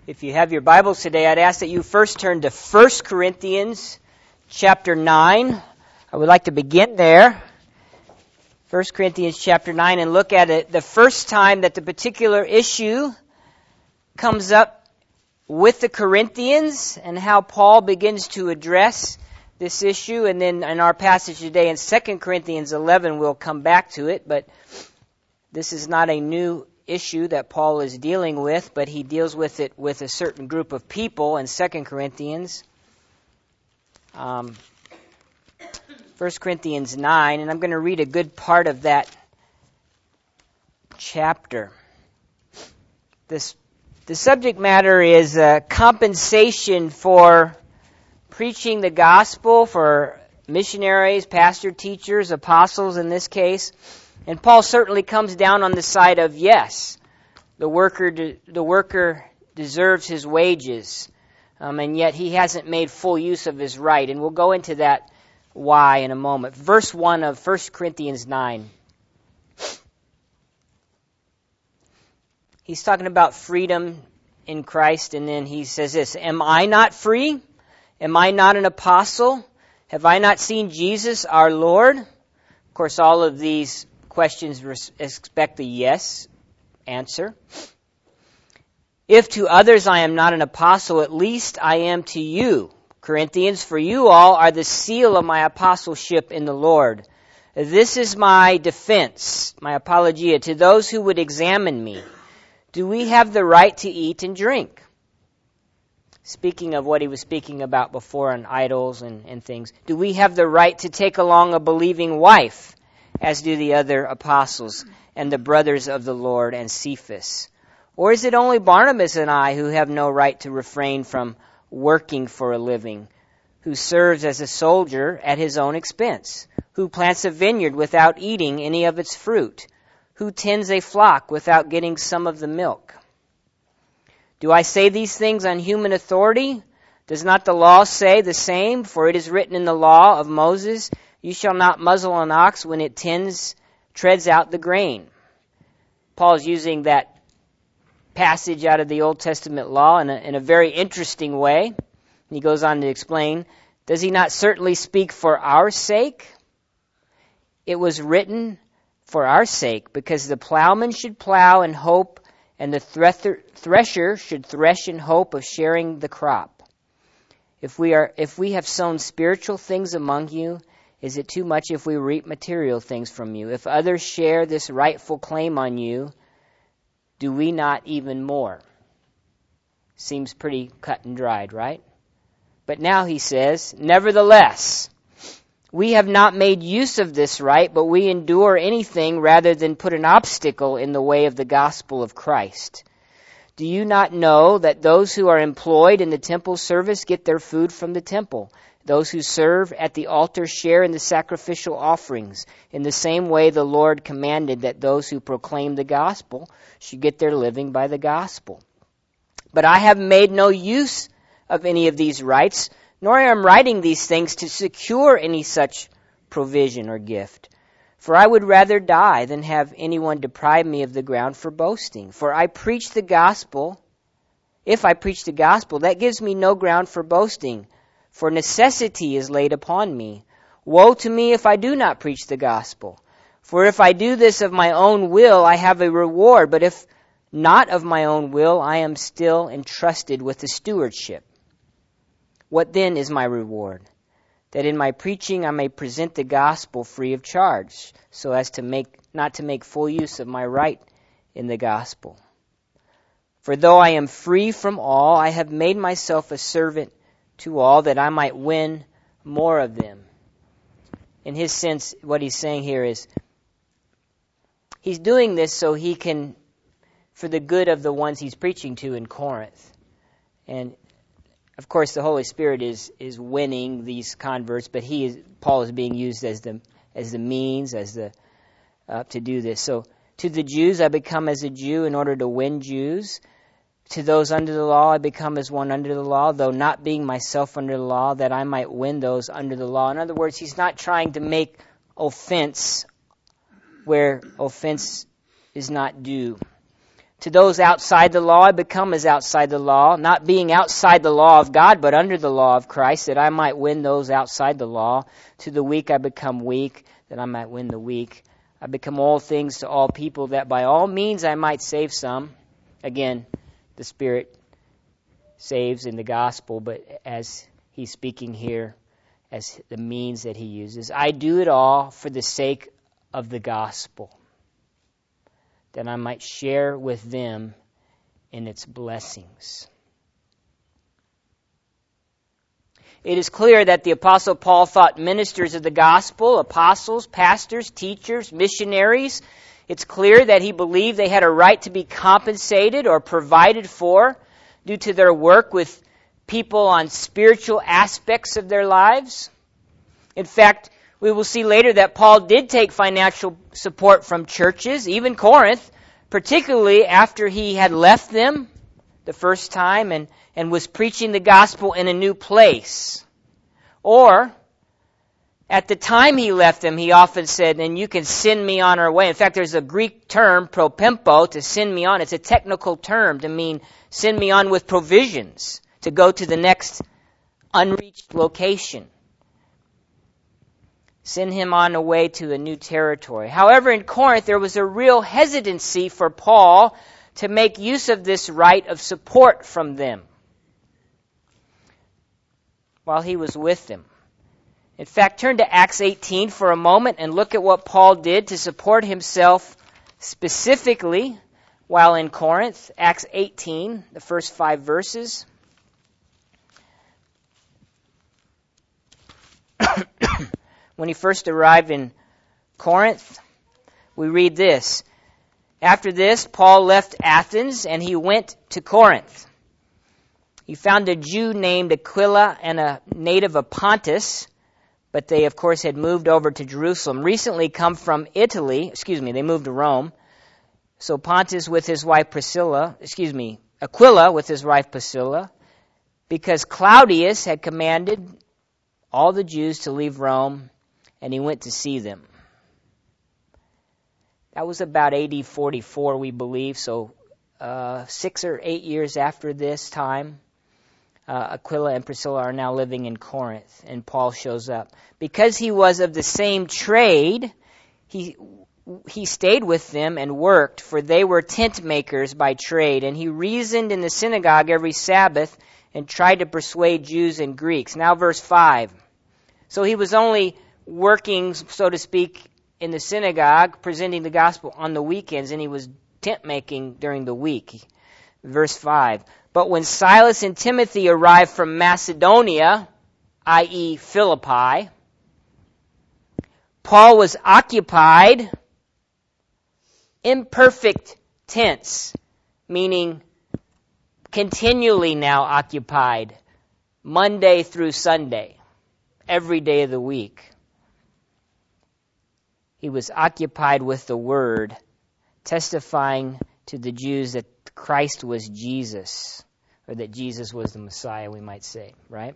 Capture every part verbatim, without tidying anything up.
If you have your Bibles today, I'd ask that you first turn to First Corinthians chapter nine. I would like to begin there. First Corinthians chapter nine, and look at it the first time that the particular issue comes up with the Corinthians and how Paul begins to address this issue. And then in our passage today in Second Corinthians eleven, we'll come back to it, but this is not a new issue that Paul is dealing with, but he deals with it with a certain group of people in Second Corinthians. Um, First Corinthians nine, and I'm going to read a good part of that chapter. This the subject matter is uh, compensation for preaching the gospel for missionaries, pastor, teachers, apostles in this case. And Paul certainly comes down on the side of yes, the worker de- the worker deserves his wages, um, and yet he hasn't made full use of his right. And we'll go into that why in a moment. Verse one of First Corinthians nine. He's talking about freedom in Christ, and then he says this, "Am I not free? Am I not an apostle? Have I not seen Jesus our Lord?" Of course, all of these questions res- expect the yes answer. "If to others I am not an apostle, at least I am to you, Corinthians, for you all are the seal of my apostleship in the Lord. This is my defense, my apologia, to those who would examine me. Do we have the right to eat and drink?" Speaking of what he was speaking about before on idols and, and things. "Do we have the right to take along a believing wife, as do the other apostles and the brothers of the Lord and Cephas? Or is it only Barnabas and I who have no right to refrain from working for a living, who serves as a soldier at his own expense, who plants a vineyard without eating any of its fruit, who tends a flock without getting some of the milk? Do I say these things on human authority? Does not the law say the same? For it is written in the law of Moses, 'You shall not muzzle an ox when it tends, treads out the grain.'" Paul is using that passage out of the Old Testament law in a, in a very interesting way. He goes on to explain, "Does he not certainly speak for our sake? It was written for our sake, because the plowman should plow in hope, and the thresher, thresher should thresh in hope of sharing the crop. If we are, if we have sown spiritual things among you, is it too much if we reap material things from you? If others share this rightful claim on you, do we not even more?" Seems pretty cut and dried, right? But now he says, "Nevertheless, we have not made use of this right, but we endure anything rather than put an obstacle in the way of the gospel of Christ. Do you not know that those who are employed in the temple service get their food from the temple? Those who serve at the altar share in the sacrificial offerings. In the same way, the Lord commanded that those who proclaim the gospel should get their living by the gospel. But I have made no use of any of these rights, nor am I writing these things to secure any such provision or gift. For I would rather die than have anyone deprive me of the ground for boasting. For I preach the gospel. If I preach the gospel, that gives me no ground for boasting. For necessity is laid upon me. Woe to me if I do not preach the gospel. For if I do this of my own will, I have a reward. But if not of my own will, I am still entrusted with the stewardship. What then is my reward? That in my preaching I may present the gospel free of charge, so as to make not to make full use of my right in the gospel. For though I am free from all, I have made myself a servant to all, that I might win more of them." In his sense, what he's saying here is, he's doing this so he can, for the good of the ones he's preaching to in Corinth. And of course, the Holy Spirit is is winning these converts, but he is Paul is being used as the as the means, as the uh, to do this. So to the Jews, I become as a Jew in order to win Jews. To those under the law, I become as one under the law, though not being myself under the law, that I might win those under the law. In other words, he's not trying to make offense where offense is not due. To those outside the law, I become as outside the law, not being outside the law of God, but under the law of Christ, that I might win those outside the law. To the weak I become weak, that I might win the weak. I become all things to all people, that by all means I might save some. Again, the Spirit saves in the gospel, but as he's speaking here, as the means that he uses, I do it all for the sake of the gospel, that I might share with them in its blessings. It is clear that the Apostle Paul thought ministers of the gospel, apostles, pastors, teachers, missionaries, it's clear that he believed they had a right to be compensated or provided for due to their work with people on spiritual aspects of their lives. In fact, we will see later that Paul did take financial support from churches, even Corinth, particularly after he had left them the first time and, and was preaching the gospel in a new place. Or, at the time he left them, he often said, and you can send me on our way. In fact, there's a Greek term, propempo, to send me on. It's a technical term to mean send me on with provisions to go to the next unreached location. Send him on the way to a new territory. However, in Corinth, there was a real hesitancy for Paul to make use of this right of support from them while he was with them. In fact, turn to Acts eighteen for a moment and look at what Paul did to support himself specifically while in Corinth. Acts eighteen, the first five verses. When he first arrived in Corinth, we read this. After this, Paul left Athens and he went to Corinth. He found a Jew named Aquila and a native of Pontus, but they, of course, had moved over to Jerusalem. Recently come from Italy, excuse me, they moved to Rome. So Pontus with his wife Priscilla, excuse me, Aquila with his wife Priscilla, because Claudius had commanded all the Jews to leave Rome, and he went to see them. That was about A D forty-four, we believe, so uh, six or eight years after this time, uh, Aquila and Priscilla are now living in Corinth, and Paul shows up. Because he was of the same trade, he he stayed with them and worked, for they were tent makers by trade, and he reasoned in the synagogue every Sabbath and tried to persuade Jews and Greeks. Now verse five. So he was only working, so to speak, in the synagogue, presenting the gospel on the weekends, and he was tent making during the week. Verse five. But when Silas and Timothy arrived from Macedonia, that is. Philippi, Paul was occupied, imperfect tense, meaning continually now occupied, Monday through Sunday, every day of the week. He was occupied with the word, testifying to the Jews that Christ was Jesus, or that Jesus was the Messiah, we might say, right?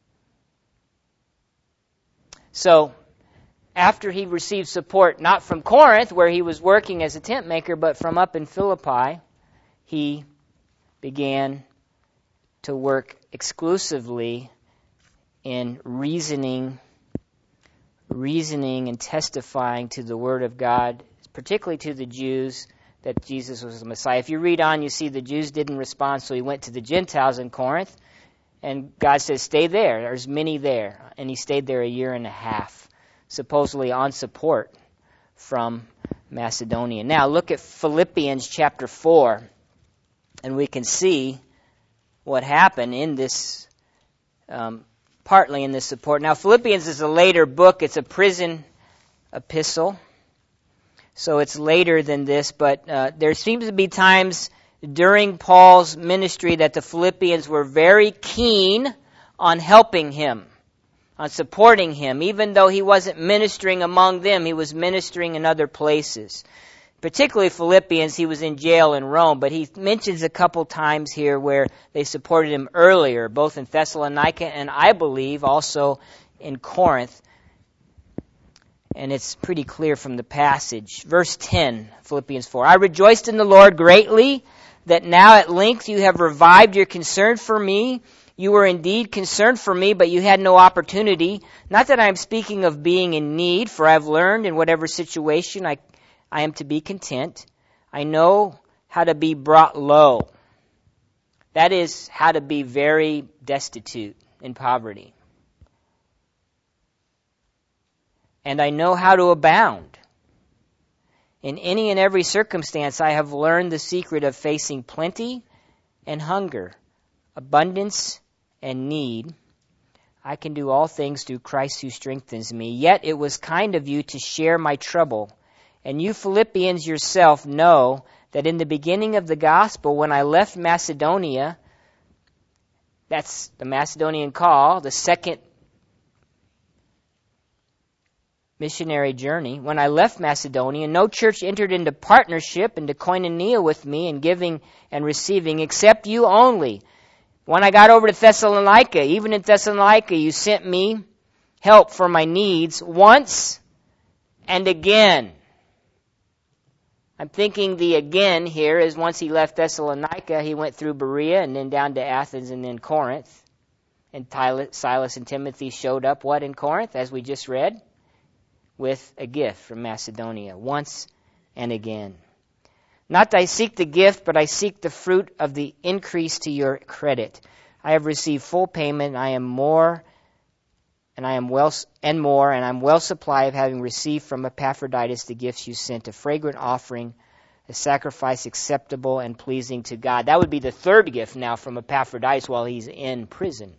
So, after he received support, not from Corinth, where he was working as a tent maker, but from up in Philippi, he began to work exclusively in reasoning reasoning and testifying to the Word of God, particularly to the Jews, that Jesus was the Messiah. If you read on, you see the Jews didn't respond, so he went to the Gentiles in Corinth, and God says, stay there. There's many there. And he stayed there a year and a half, supposedly on support from Macedonia. Now, look at Philippians chapter four, and we can see what happened in this um partly in this support. Now, Philippians is a later book. It's a prison epistle. So it's later than this, but uh, there seems to be times during Paul's ministry that the Philippians were very keen on helping him, on supporting him. Even though he wasn't ministering among them, he was ministering in other places. Particularly Philippians, he was in jail in Rome, but he mentions a couple times here where they supported him earlier, both in Thessalonica and I believe also in Corinth. And it's pretty clear from the passage. Verse ten, Philippians four. I rejoiced in the Lord greatly that now at length you have revived your concern for me. You were indeed concerned for me, but you had no opportunity. Not that I am speaking of being in need, for I have learned in whatever situation I, I am to be content. I know how to be brought low. That is, how to be very destitute in poverty. And I know how to abound. In any and every circumstance, I have learned the secret of facing plenty and hunger, abundance and need. I can do all things through Christ who strengthens me. Yet it was kind of you to share my trouble. And you Philippians yourself know that in the beginning of the gospel, when I left Macedonia, that's the Macedonian call, the second missionary journey. When I left Macedonia, no church entered into partnership, into koinonia with me in giving and receiving, except you only. When I got over to Thessalonica, even in Thessalonica, you sent me help for my needs once and again. I'm thinking the again here is once he left Thessalonica, he went through Berea and then down to Athens and then Corinth. And Silas and Timothy showed up, what, in Corinth, as we just read? With a gift from Macedonia, once and again. Not that I seek the gift, but I seek the fruit of the increase to your credit. I have received full payment. I am more, and I am well, and more, and I'm well supplied, having received from Epaphroditus the gifts you sent, a fragrant offering, a sacrifice acceptable and pleasing to God. That would be the third gift now from Epaphroditus while he's in prison.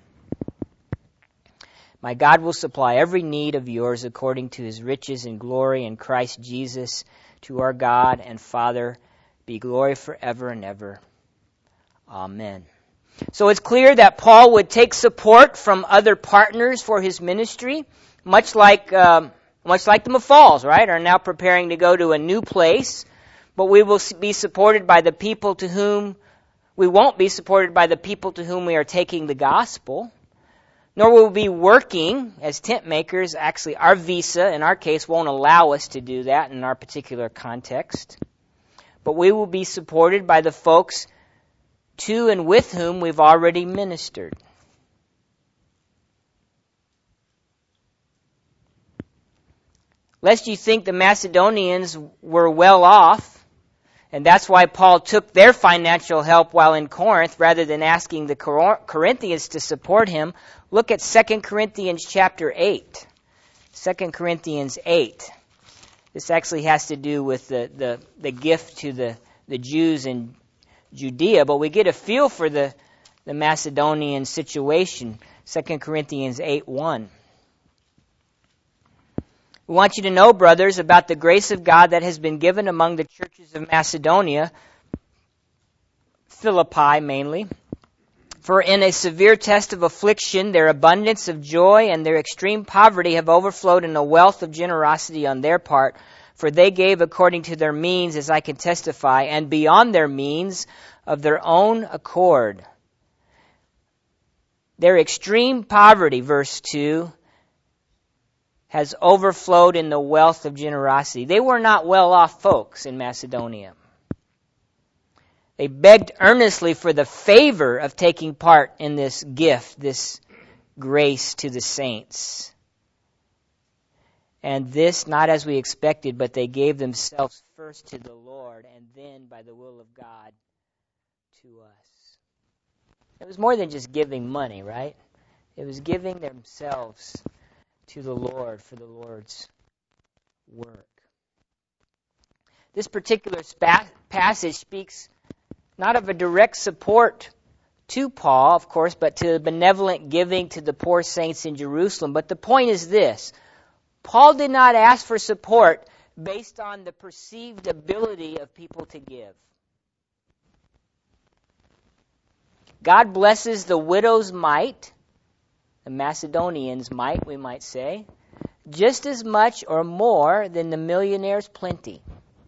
My God will supply every need of yours according to his riches and glory in Christ Jesus. To our God and Father be glory forever and ever. Amen. So it's clear that Paul would take support from other partners for his ministry, much like um, much like the Maffals, right, are now preparing to go to a new place. But we will be supported by the people to whom, we won't be supported by the people to whom we are taking the gospel. Nor will we be working as tent makers. Actually, our visa, in our case, won't allow us to do that in our particular context. But we will be supported by the folks to and with whom we've already ministered. Lest you think the Macedonians were well off, and that's why Paul took their financial help while in Corinth rather than asking the Corinthians to support him. Look at Second Corinthians chapter eight. Second Corinthians eight. This actually has to do with the, the, the gift to the, the Jews in Judea, but we get a feel for the, the Macedonian situation. Second Corinthians eight one. We want you to know, brothers, about the grace of God that has been given among the churches of Macedonia, Philippi mainly. For in a severe test of affliction, their abundance of joy and their extreme poverty have overflowed in a wealth of generosity on their part. For they gave according to their means, as I can testify, and beyond their means of their own accord. Their extreme poverty, verse two, has overflowed in the wealth of generosity. They were not well-off folks in Macedonia. They begged earnestly for the favor of taking part in this gift, this grace to the saints. And this not as we expected, but they gave themselves first to the Lord and then by the will of God to us. It was more than just giving money, right? It was giving themselves to the Lord for the Lord's work. This particular spa- passage speaks not of a direct support to Paul, of course, but to the benevolent giving to the poor saints in Jerusalem. But the point is this: Paul did not ask for support based on the perceived ability of people to give. God blesses the widow's mite, the Macedonians' might, we might say, just as much or more than the millionaire's plenty.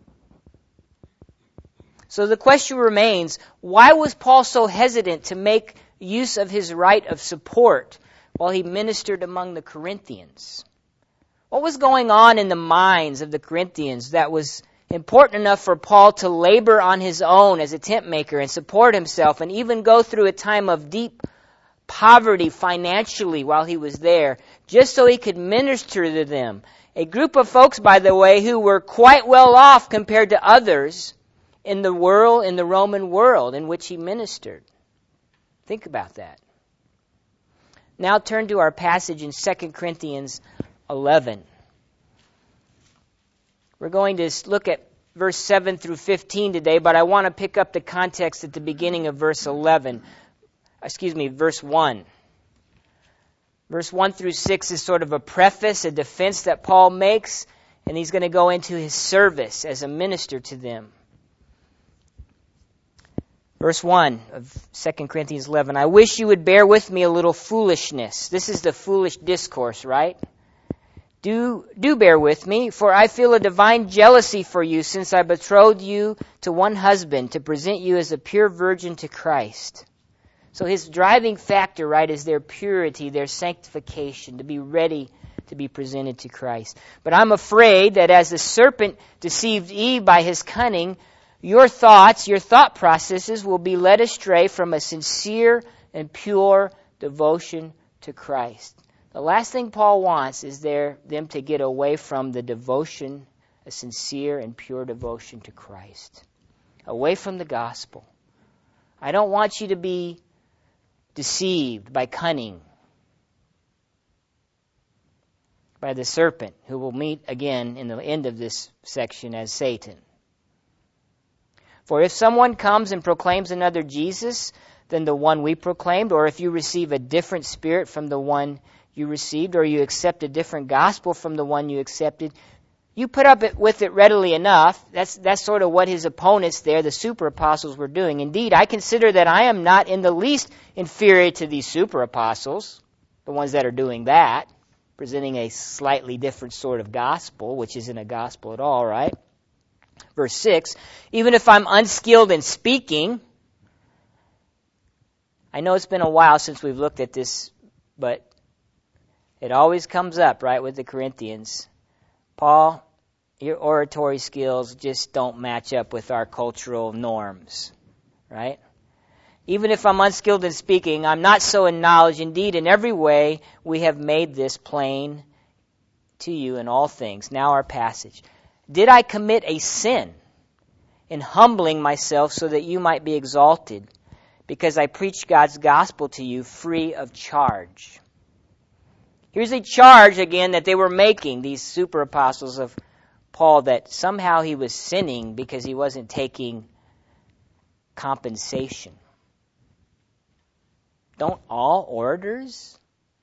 So the question remains, why was Paul so hesitant to make use of his right of support while he ministered among the Corinthians? What was going on in the minds of the Corinthians that was important enough for Paul to labor on his own as a tent maker and support himself and even go through a time of deep poverty financially while he was there, just so he could minister to them. A group of folks, by the way, who were quite well off compared to others in the world, in the Roman world in which he ministered. Think about that. Now turn to our passage in Second Corinthians eleven. We're going to look at verse seven through fifteen today, but I want to pick up the context at the beginning of verse eleven. Excuse me, verse one. Verse one through six is sort of a preface, a defense that Paul makes, and he's going to go into his service as a minister to them. Verse one of Second Corinthians eleven, I wish you would bear with me a little foolishness. This is the foolish discourse, right? Do, do bear with me, for I feel a divine jealousy for you, since I betrothed you to one husband to present you as a pure virgin to Christ. So his driving factor, right, is their purity, their sanctification, to be ready to be presented to Christ. But I'm afraid that as the serpent deceived Eve by his cunning, your thoughts, your thought processes will be led astray from a sincere and pure devotion to Christ. The last thing Paul wants is there, them to get away from the devotion, a sincere and pure devotion to Christ. Away from the gospel. I don't want you to be deceived by cunning, by the serpent, who will meet again in the end of this section as Satan. For if someone comes and proclaims another Jesus than the one we proclaimed, or if you receive a different spirit from the one you received, or you accept a different gospel from the one you accepted, you put up with it readily enough. That's that's sort of what his opponents there, the super apostles, were doing. Indeed, I consider that I am not in the least inferior to these super apostles, the ones that are doing that, presenting a slightly different sort of gospel, which isn't a gospel at all, right? Verse six, even if I'm unskilled in speaking, I know it's been a while since we've looked at this, but it always comes up, right, with the Corinthians. Paul, your oratory skills just don't match up with our cultural norms, right? Even if I'm unskilled in speaking, I'm not so in knowledge. Indeed, in every way, we have made this plain to you in all things. Now our passage. Did I commit a sin in humbling myself so that you might be exalted, because I preached God's gospel to you free of charge? Here's a charge again that they were making, these super apostles of Paul, that somehow he was sinning because he wasn't taking compensation. Don't all orators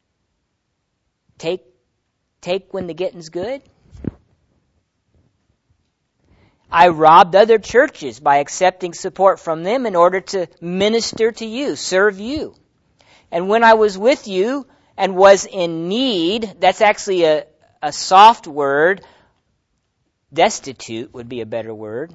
take take when the getting's good? I robbed other churches by accepting support from them in order to minister to you, serve you. And when I was with you and was in need, that's actually a, a soft word. Destitute would be a better word.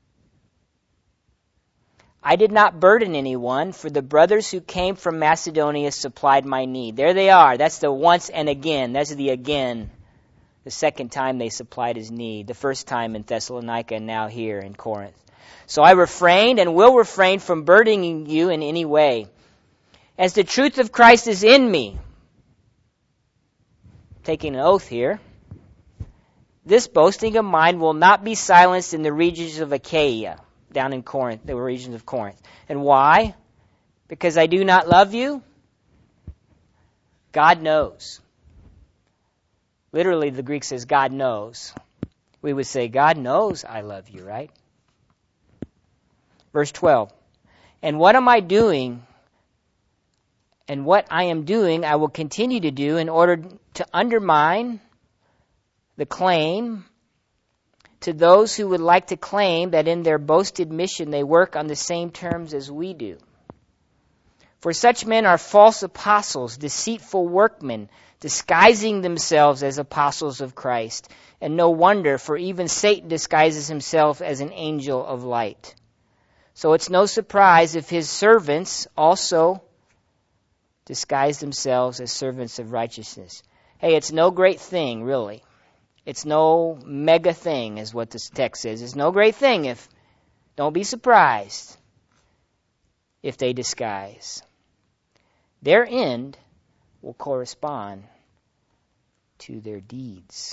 I did not burden anyone, for the brothers who came from Macedonia supplied my need. There they are. That's the once and again. That's the again. The second time they supplied his need. The first time in Thessalonica and now here in Corinth. So I refrained and will refrain from burdening you in any way. As the truth of Christ is in me, taking an oath here, this boasting of mine will not be silenced in the regions of Achaia, down in Corinth, the regions of Corinth. And why? Because I do not love you? God knows. Literally, the Greek says, God knows. We would say, God knows I love you, right? Verse twelve. And what am I doing? And what I am doing, I will continue to do in order to undermine the claim to those who would like to claim that in their boasted mission they work on the same terms as we do. For such men are false apostles, deceitful workmen, disguising themselves as apostles of Christ. And no wonder, for even Satan disguises himself as an angel of light. So it's no surprise if his servants also disguise themselves as servants of righteousness. Hey, it's no great thing, really, It's no mega thing, is what this text says. It's no great thing if, don't be surprised if they disguise. Their end will correspond to their deeds.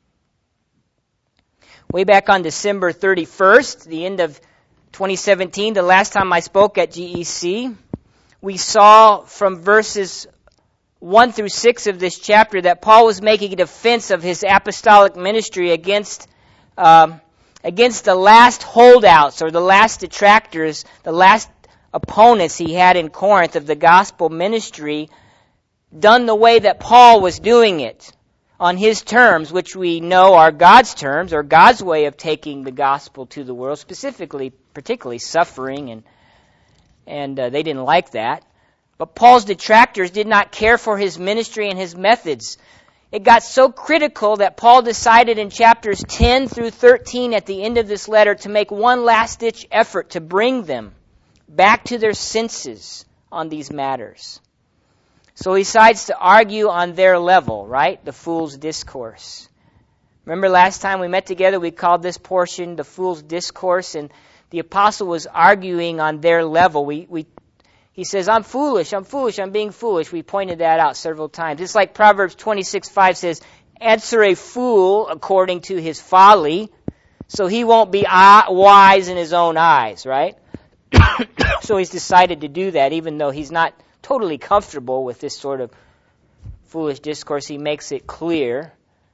Way back on December thirty-first, the end of twenty seventeen, the last time I spoke at G E C, we saw from verses one through six of this chapter that Paul was making a defense of his apostolic ministry against um, against the last holdouts or the last detractors, the last opponents he had in Corinth of the gospel ministry, done the way that Paul was doing it, on his terms, which we know are God's terms, or God's way of taking the gospel to the world, specifically, particularly suffering, and and uh, they didn't like that. But Paul's detractors did not care for his ministry and his methods. It got so critical that Paul decided in chapters ten through thirteen at the end of this letter to make one last-ditch effort to bring them back to their senses on these matters. So he decides to argue on their level, right? The fool's discourse. Remember last time we met together, we called this portion the fool's discourse, and the apostle was arguing on their level. We, we, he says, I'm foolish, I'm foolish, I'm being foolish. We pointed that out several times. It's like Proverbs twenty-six five says, answer a fool according to his folly, so he won't be wise in his own eyes, right? So he's decided to do that, even though he's not totally comfortable with this sort of foolish discourse. He makes it clear.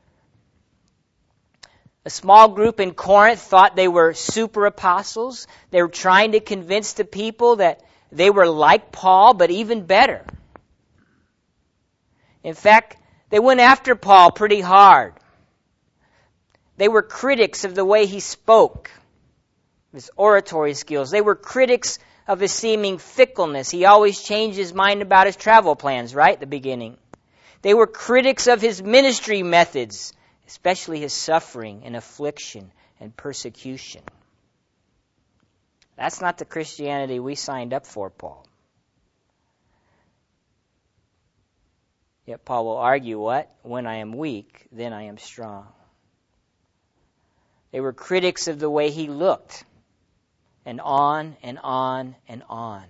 A small group in Corinth thought they were super apostles. They were trying to convince the people that they were like Paul, but even better. In fact, they went after Paul pretty hard. They were critics of the way he spoke, his oratory skills. They were critics of his seeming fickleness. He always changed his mind about his travel plans, right at the beginning. They were critics of his ministry methods, especially his suffering and affliction and persecution. That's not the Christianity we signed up for, Paul. Yet Paul will argue what? When I am weak, then I am strong. They were critics of the way he looked. And on and on and on.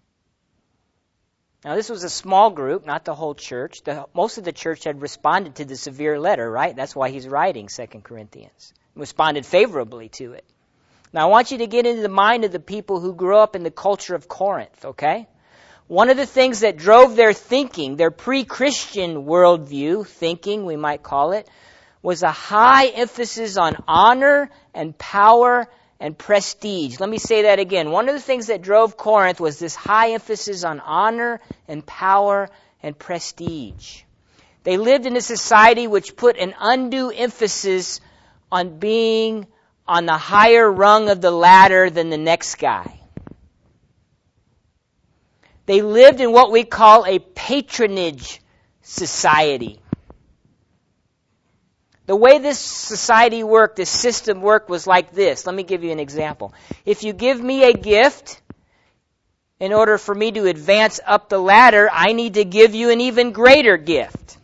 Now, this was a small group, not the whole church. The, most of the church had responded to the severe letter, right? That's why he's writing Second Corinthians. Responded favorably to it. Now, I want you to get into the mind of the people who grew up in the culture of Corinth, okay? One of the things that drove their thinking, their pre-Christian worldview, thinking, we might call it, was a high emphasis on honor and power and prestige. Let me say that again. One of the things that drove Corinth was this high emphasis on honor and power and prestige. They lived in a society which put an undue emphasis on being on the higher rung of the ladder than the next guy. They lived in what we call a patronage society. The way this society worked, this system worked, was like this. Let me give you an example. If you give me a gift, in order for me to advance up the ladder, I need to give you an even greater gift.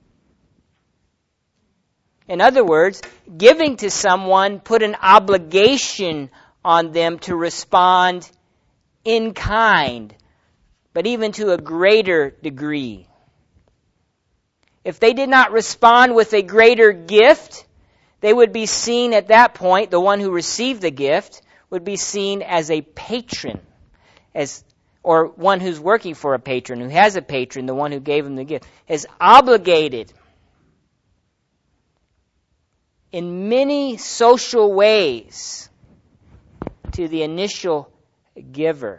In other words, giving to someone put an obligation on them to respond in kind, but even to a greater degree. If they did not respond with a greater gift, they would be seen at that point, the one who received the gift, would be seen as a patron, as or one who's working for a patron, who has a patron, the one who gave him the gift, is obligated in many social ways to the initial giver.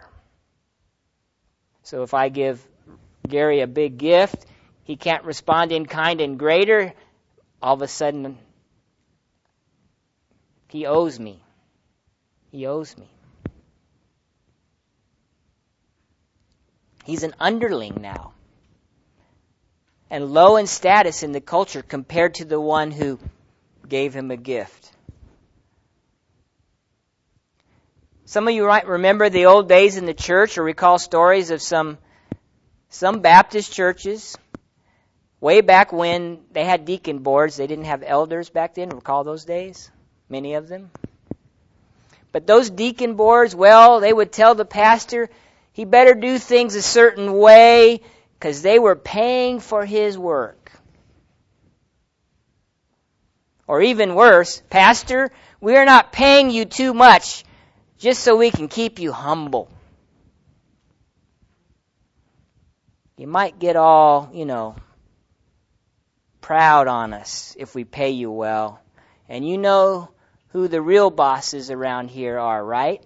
So if I give Gary a big gift, he can't respond in kind and greater, all of a sudden he owes me. He owes me. He's an underling now, and low in status in the culture compared to the one who gave him a gift. Some of you might remember the old days in the church or recall stories of some, some Baptist churches Way back when they had deacon boards, they didn't have elders back then. Recall those days? Many of them. But those deacon boards, well, they would tell the pastor he better do things a certain way because they were paying for his work. Or even worse, Pastor, we are not paying you too much just so we can keep you humble. You might get all, you know, proud on us if we pay you well. And you know who the real bosses around here are, right?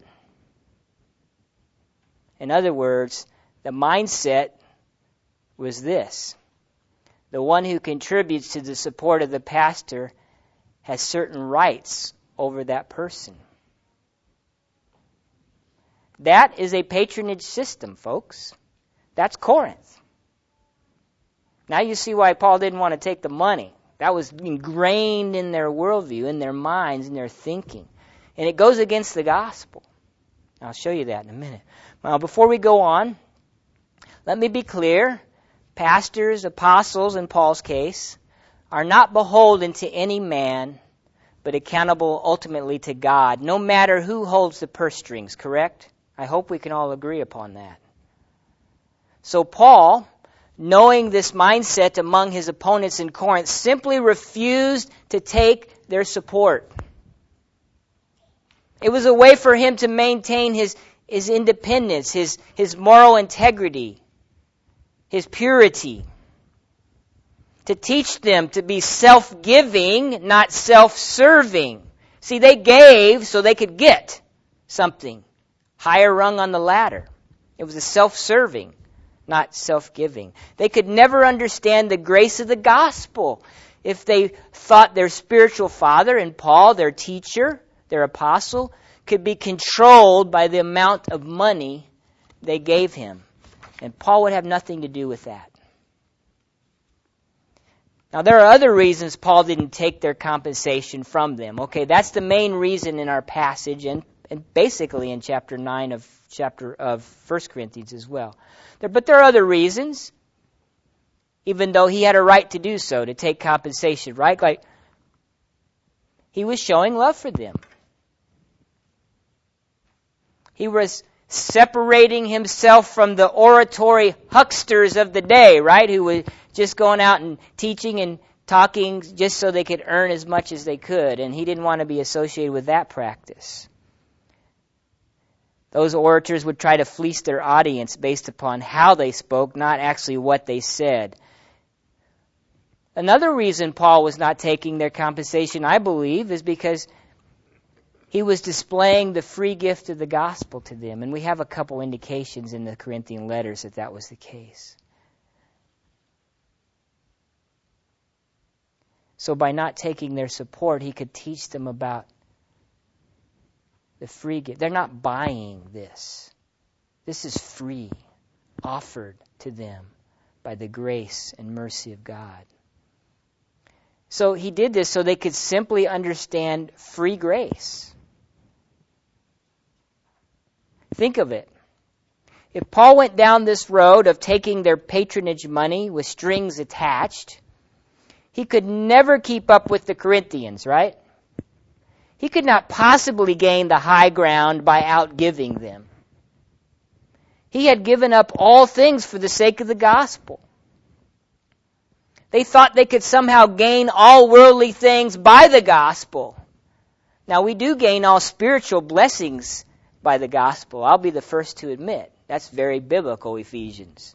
In other words, the mindset was this. The one who contributes to the support of the pastor has certain rights over that person. That is a patronage system, folks. That's Corinth. Now you see why Paul didn't want to take the money. That was ingrained in their worldview, in their minds, in their thinking. And it goes against the gospel. I'll show you that in a minute. Now, before we go on, let me be clear. Pastors, apostles, in Paul's case, are not beholden to any man, but accountable ultimately to God, no matter who holds the purse strings, correct? I hope we can all agree upon that. So Paul, knowing this mindset among his opponents in Corinth, simply refused to take their support. It was a way for him to maintain his, his independence, his, his moral integrity, his purity. To teach them to be self-giving, not self-serving. See, they gave so they could get something higher rung on the ladder. It was a self-serving, not self-giving. They could never understand the grace of the gospel if they thought their spiritual father and Paul, their teacher, their apostle, could be controlled by the amount of money they gave him. And Paul would have nothing to do with that. Now, there are other reasons Paul didn't take their compensation from them. Okay, that's the main reason in our passage and, and basically in chapter nine of chapter of First Corinthians as well. There, but there are other reasons, even though he had a right to do so, to take compensation, right? Like, he was showing love for them. He was separating himself from the oratory hucksters of the day, right? Who were just going out and teaching and talking just so they could earn as much as they could. And he didn't want to be associated with that practice. Those orators would try to fleece their audience based upon how they spoke, not actually what they said. Another reason Paul was not taking their compensation, I believe, is because he was displaying the free gift of the gospel to them. And we have a couple indications in the Corinthian letters that that was the case. So by not taking their support, he could teach them about the free gift. They're not buying this. This is free, offered to them by the grace and mercy of God. So he did this so they could simply understand free grace. Think of it. If Paul went down this road of taking their patronage money with strings attached, he could never keep up with the Corinthians, right? He could not possibly gain the high ground by outgiving them. He had given up all things for the sake of the gospel. They thought they could somehow gain all worldly things by the gospel. Now, we do gain all spiritual blessings by the gospel. I'll be the first to admit. That's very biblical, Ephesians.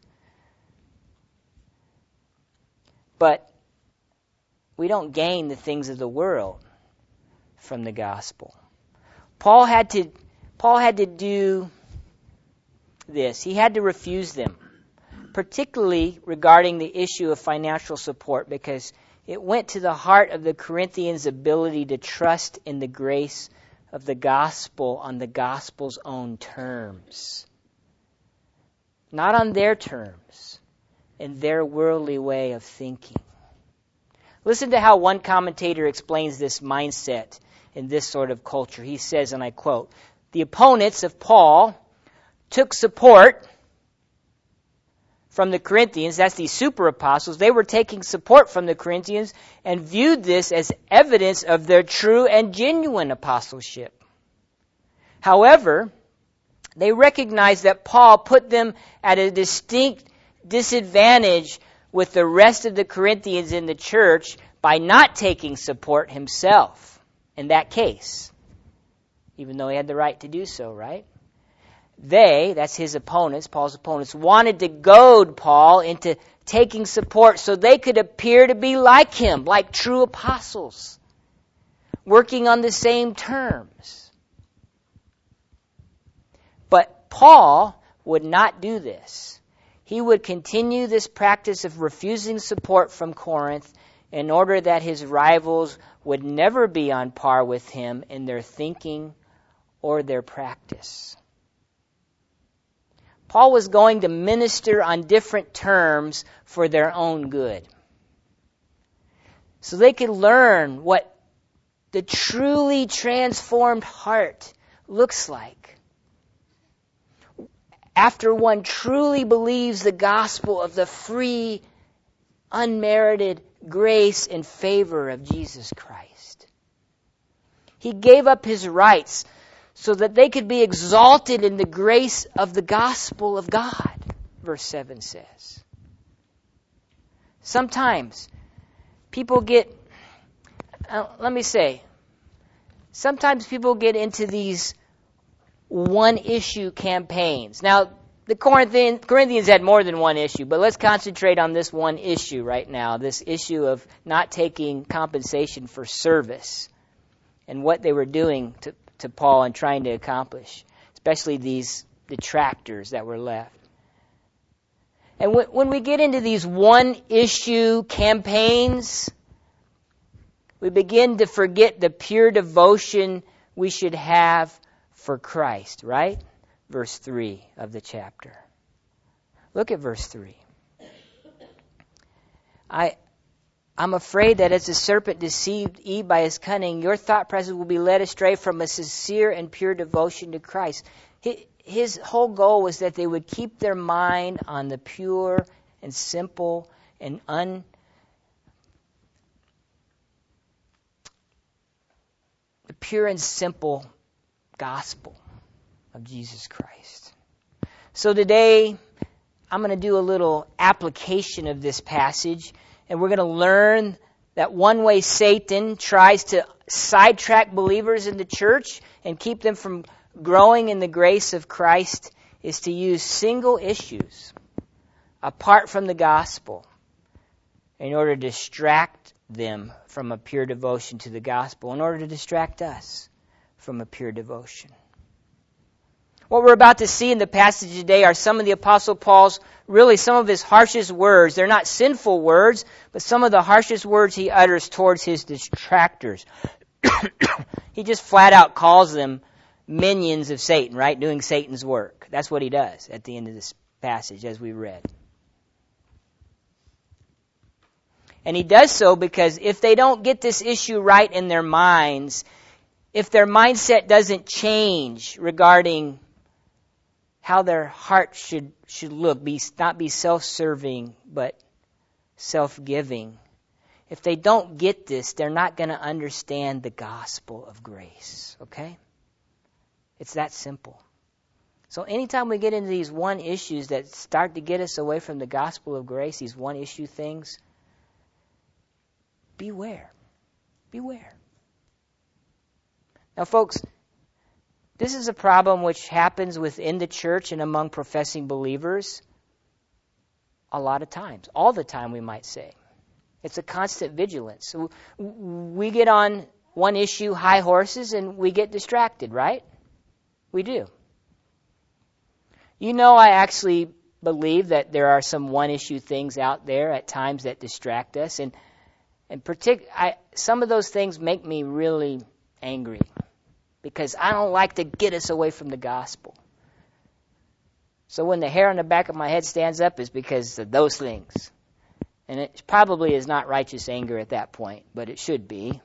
But we don't gain the things of the world from the gospel. Paul had to Paul had to do this. He had to refuse them, particularly regarding the issue of financial support, because it went to the heart of the Corinthians' ability to trust in the grace of the gospel on the gospel's own terms. Not on their terms, in their worldly way of thinking. Listen to how one commentator explains this mindset in this sort of culture. He says, and I quote, "The opponents of Paul took support from the Corinthians, that's these super apostles, they were taking support from the Corinthians and viewed this as evidence of their true and genuine apostleship. However, they recognized that Paul put them at a distinct disadvantage with the rest of the Corinthians in the church by not taking support himself in that case, even though he had the right to do so, right? They, that's his opponents, Paul's opponents, wanted to goad Paul into taking support so they could appear to be like him, like true apostles, working on the same terms. But Paul would not do this. He would continue this practice of refusing support from Corinth in order that his rivals would never be on par with him in their thinking or their practice. Paul was going to minister on different terms for their own good, so they could learn what the truly transformed heart looks like after one truly believes the gospel of the free, unmerited grace and favor of Jesus Christ. He gave up his rights so that they could be exalted in the grace of the gospel of God, verse seven says. Sometimes people get, uh, let me say, sometimes people get into these one-issue campaigns. Now, the Corinthians, Corinthians had more than one issue, but let's concentrate on this one issue right now, this issue of not taking compensation for service and what they were doing to to Paul and trying to accomplish, especially these detractors that were left. And when, when we get into these one-issue campaigns, we begin to forget the pure devotion we should have for Christ, right? Verse three of the chapter. Look at verse three. I... I'm afraid that as the serpent deceived Eve by his cunning, your thought process will be led astray from a sincere and pure devotion to Christ. His whole goal was that they would keep their mind on the pure and simple and un the pure and simple gospel of Jesus Christ. So today, I'm going to do a little application of this passage. And we're going to learn that one way Satan tries to sidetrack believers in the church and keep them from growing in the grace of Christ is to use single issues apart from the gospel in order to distract them from a pure devotion to the gospel, in order to distract us from a pure devotion. What we're about to see in the passage today are some of the Apostle Paul's, really some of his harshest words. They're not sinful words, but some of the harshest words he utters towards his detractors. He just flat out calls them minions of Satan, right? Doing Satan's work. That's what he does at the end of this passage, as we read. And he does so because if they don't get this issue right in their minds, if their mindset doesn't change regarding how their heart should should look, be not be self-serving, but self-giving. If they don't get this, they're not going to understand the gospel of grace, okay? It's that simple. So anytime we get into these one issues that start to get us away from the gospel of grace, these one issue things, beware. Beware. Now, folks, this is a problem which happens within the church and among professing believers a lot of times. All the time, we might say. It's a constant vigilance. So we get on one issue, high horses, and we get distracted, right? We do. You know, I actually believe that there are some one-issue things out there at times that distract us. And, and partic- I, some of those things make me really angry, because I don't like to get us away from the gospel. So when the hair on the back of my head stands up, it's because of those things. And it probably is not righteous anger at that point, but it should be.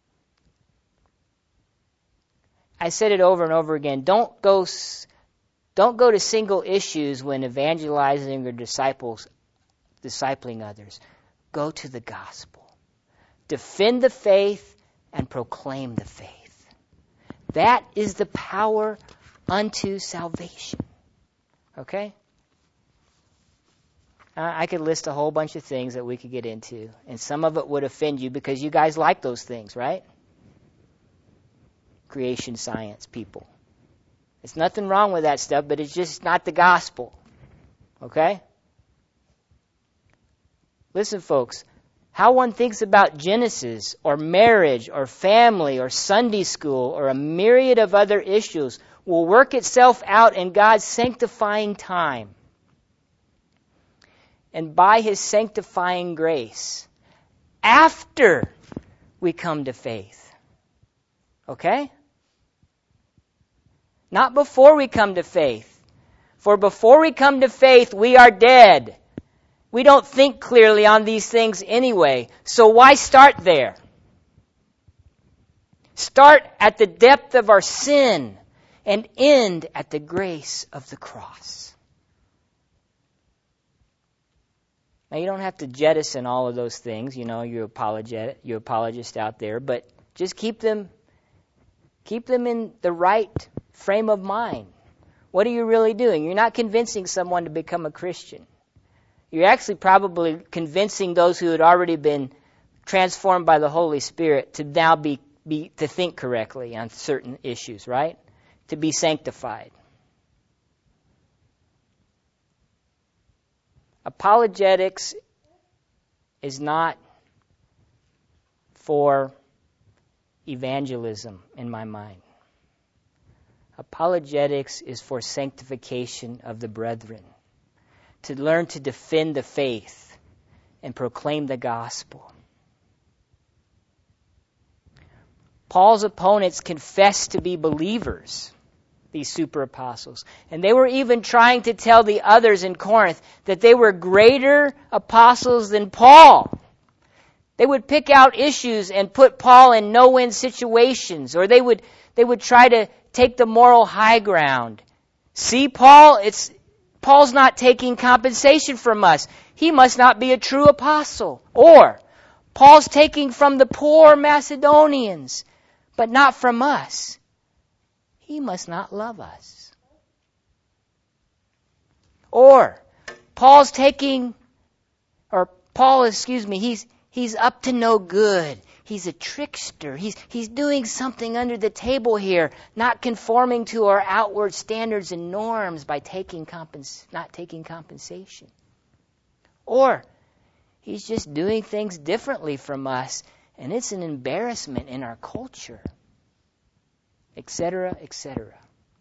I said it over and over again. Don't go Don't go to single issues when evangelizing or disciples, discipling others. Go to the gospel. Defend the faith and proclaim the faith. That is the power unto salvation. Okay? I could list a whole bunch of things that we could get into, and some of it would offend you because you guys like those things, right? Creation science people. There's nothing wrong with that stuff, but it's just not the gospel. Okay? Listen, folks, how one thinks about Genesis or marriage or family or Sunday school or a myriad of other issues will work itself out in God's sanctifying time. And by His sanctifying grace, after we come to faith. Okay? Not before we come to faith. For before we come to faith, we are dead. We don't think clearly on these things anyway. So why start there? Start at the depth of our sin and end at the grace of the cross. Now, you don't have to jettison all of those things, you know, you apologet, you apologist out there, but just keep them, keep them in the right frame of mind. What are you really doing? You're not convincing someone to become a Christian. You're actually probably convincing those who had already been transformed by the Holy Spirit to now be, be to think correctly on certain issues, right? To be sanctified. Apologetics is not for evangelism in my mind. Apologetics is for sanctification of the brethren, to learn to defend the faith and proclaim the gospel. Paul's opponents confessed to be believers, these super apostles. And they were even trying to tell the others in Corinth that they were greater apostles than Paul. They would pick out issues and put Paul in no-win situations, or they would they would try to take the moral high ground. See, Paul, it's Paul's not taking compensation from us. He must not be a true apostle. Or Paul's taking from the poor Macedonians, but not from us. He must not love us. Or Paul's taking, or Paul, excuse me, he's he's up to no good. He's a trickster. He's he's doing something under the table here, not conforming to our outward standards and norms by taking compens- not taking compensation. Or he's just doing things differently from us, and it's an embarrassment in our culture. Etc., et cetera.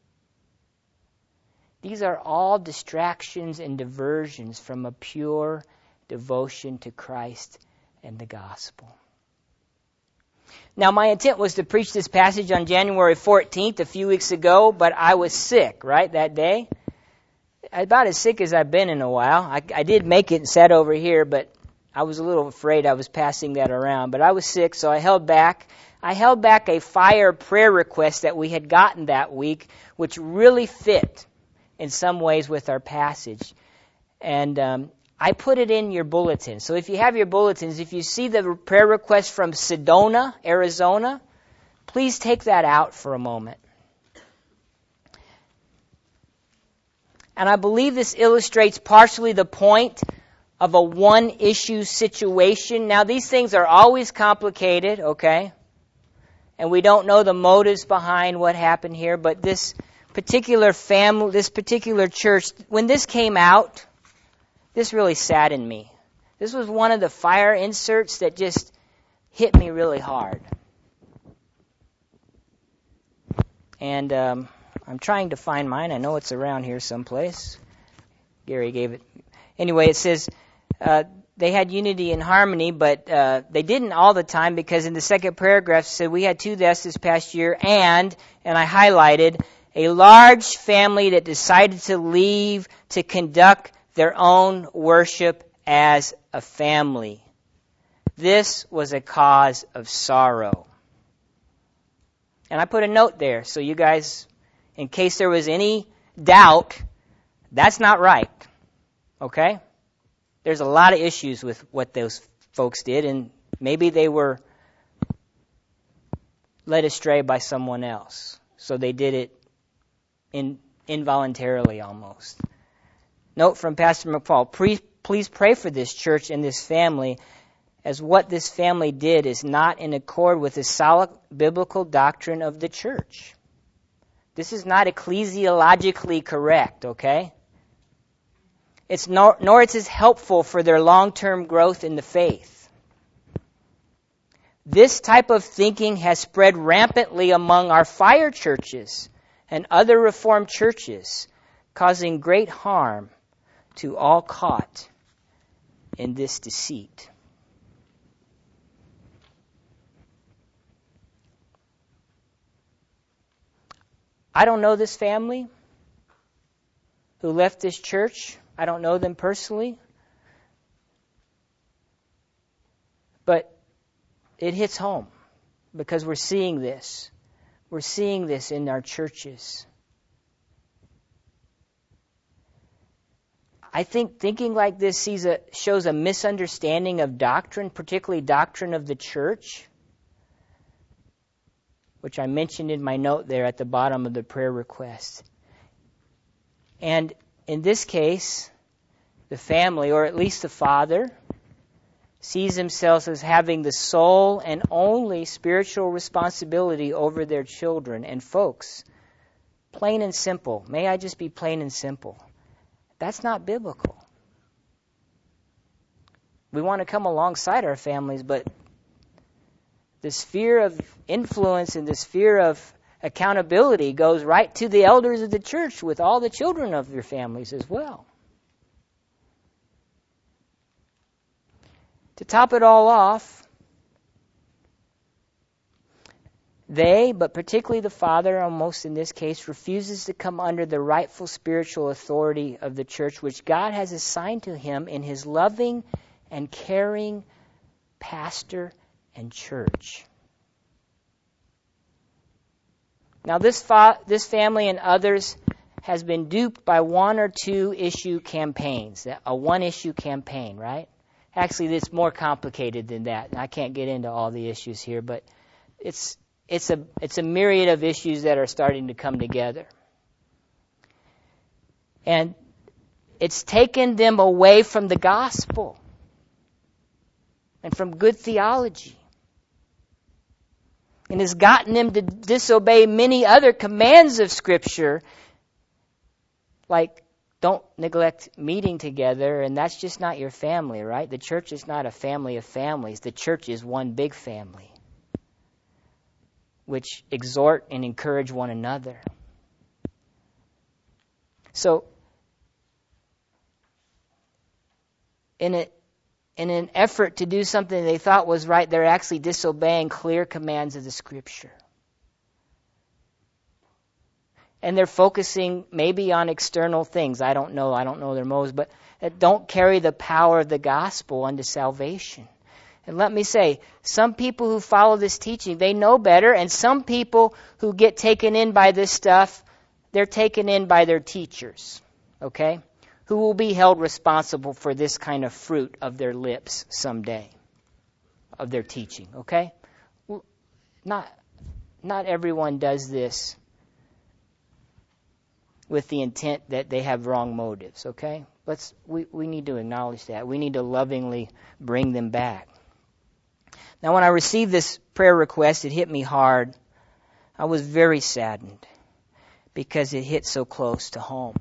These are all distractions and diversions from a pure devotion to Christ and the gospel. Now, my intent was to preach this passage on January fourteenth, a few weeks ago, but I was sick, right, that day. About as sick as I've been in a while. I, I did make it and sat over here, but I was a little afraid I was passing that around. But I was sick, so I held back. I held back a fire prayer request that we had gotten that week, which really fit in some ways with our passage. And um, I put it in your bulletin. So if you have your bulletins, if you see the prayer request from Sedona, Arizona, please take that out for a moment. And I believe this illustrates partially the point of a one-issue situation. Now, these things are always complicated, okay? And we don't know the motives behind what happened here, but this particular family, this particular church, when this came out, this really saddened me. This was one of the fire inserts that just hit me really hard. And um, I'm trying to find mine. I know it's around here someplace. Gary gave it. Anyway, it says, uh, they had unity and harmony, but uh, they didn't all the time, because in the second paragraph it said we had two deaths this past year, and, and I highlighted, a large family that decided to leave to conduct their own worship as a family. This was a cause of sorrow. And I put a note there, so you guys, in case there was any doubt, that's not right. Okay? There's a lot of issues with what those folks did, and maybe they were led astray by someone else. So they did it in, involuntarily almost. Note from Pastor McFall, please, please pray for this church and this family, as what this family did is not in accord with the solid biblical doctrine of the church. This is not ecclesiologically correct, okay? It's nor, nor it's as helpful for their long-term growth in the faith. This type of thinking has spread rampantly among our fire churches and other Reformed churches, causing great harm to all caught in this deceit. I don't know this family who left this church. I don't know them personally. But it hits home because we're seeing this. We're seeing this in our churches. I think thinking like this sees a, shows a misunderstanding of doctrine, particularly doctrine of the church, which I mentioned in my note there at the bottom of the prayer request. And in this case, the family, or at least the father, sees themselves as having the sole and only spiritual responsibility over their children. And folks, plain and simple, may I just be plain and simple, that's not biblical. We want to come alongside our families, but the sphere of influence and the sphere of accountability goes right to the elders of the church with all the children of your families as well. To top it all off, they, but particularly the father, almost in this case, refuses to come under the rightful spiritual authority of the church, which God has assigned to him in his loving and caring pastor and church. Now, this fa- this family and others has been duped by one or two issue campaigns, a one-issue campaign, right? Actually, it's more complicated than that. I can't get into all the issues here, but it's it's a it's a myriad of issues that are starting to come together. And it's taken them away from the gospel and from good theology, and has gotten them to disobey many other commands of Scripture, like don't neglect meeting together, and that's just not your family, right? The church is not a family of families. The church is one big family, which exhort and encourage one another. So, in a In an effort to do something they thought was right, they're actually disobeying clear commands of the Scripture. And they're focusing maybe on external things. I don't know. I don't know their motives, but that don't carry the power of the gospel unto salvation. And let me say, some people who follow this teaching, they know better. And some people who get taken in by this stuff, they're taken in by their teachers. Okay? Who will be held responsible for this kind of fruit of their lips someday, of their teaching, okay? Not, not everyone does this with the intent that they have wrong motives, okay? Let's, we, we need to acknowledge that. We need to lovingly bring them back. Now, when I received this prayer request, it hit me hard. I was very saddened because it hit so close to home.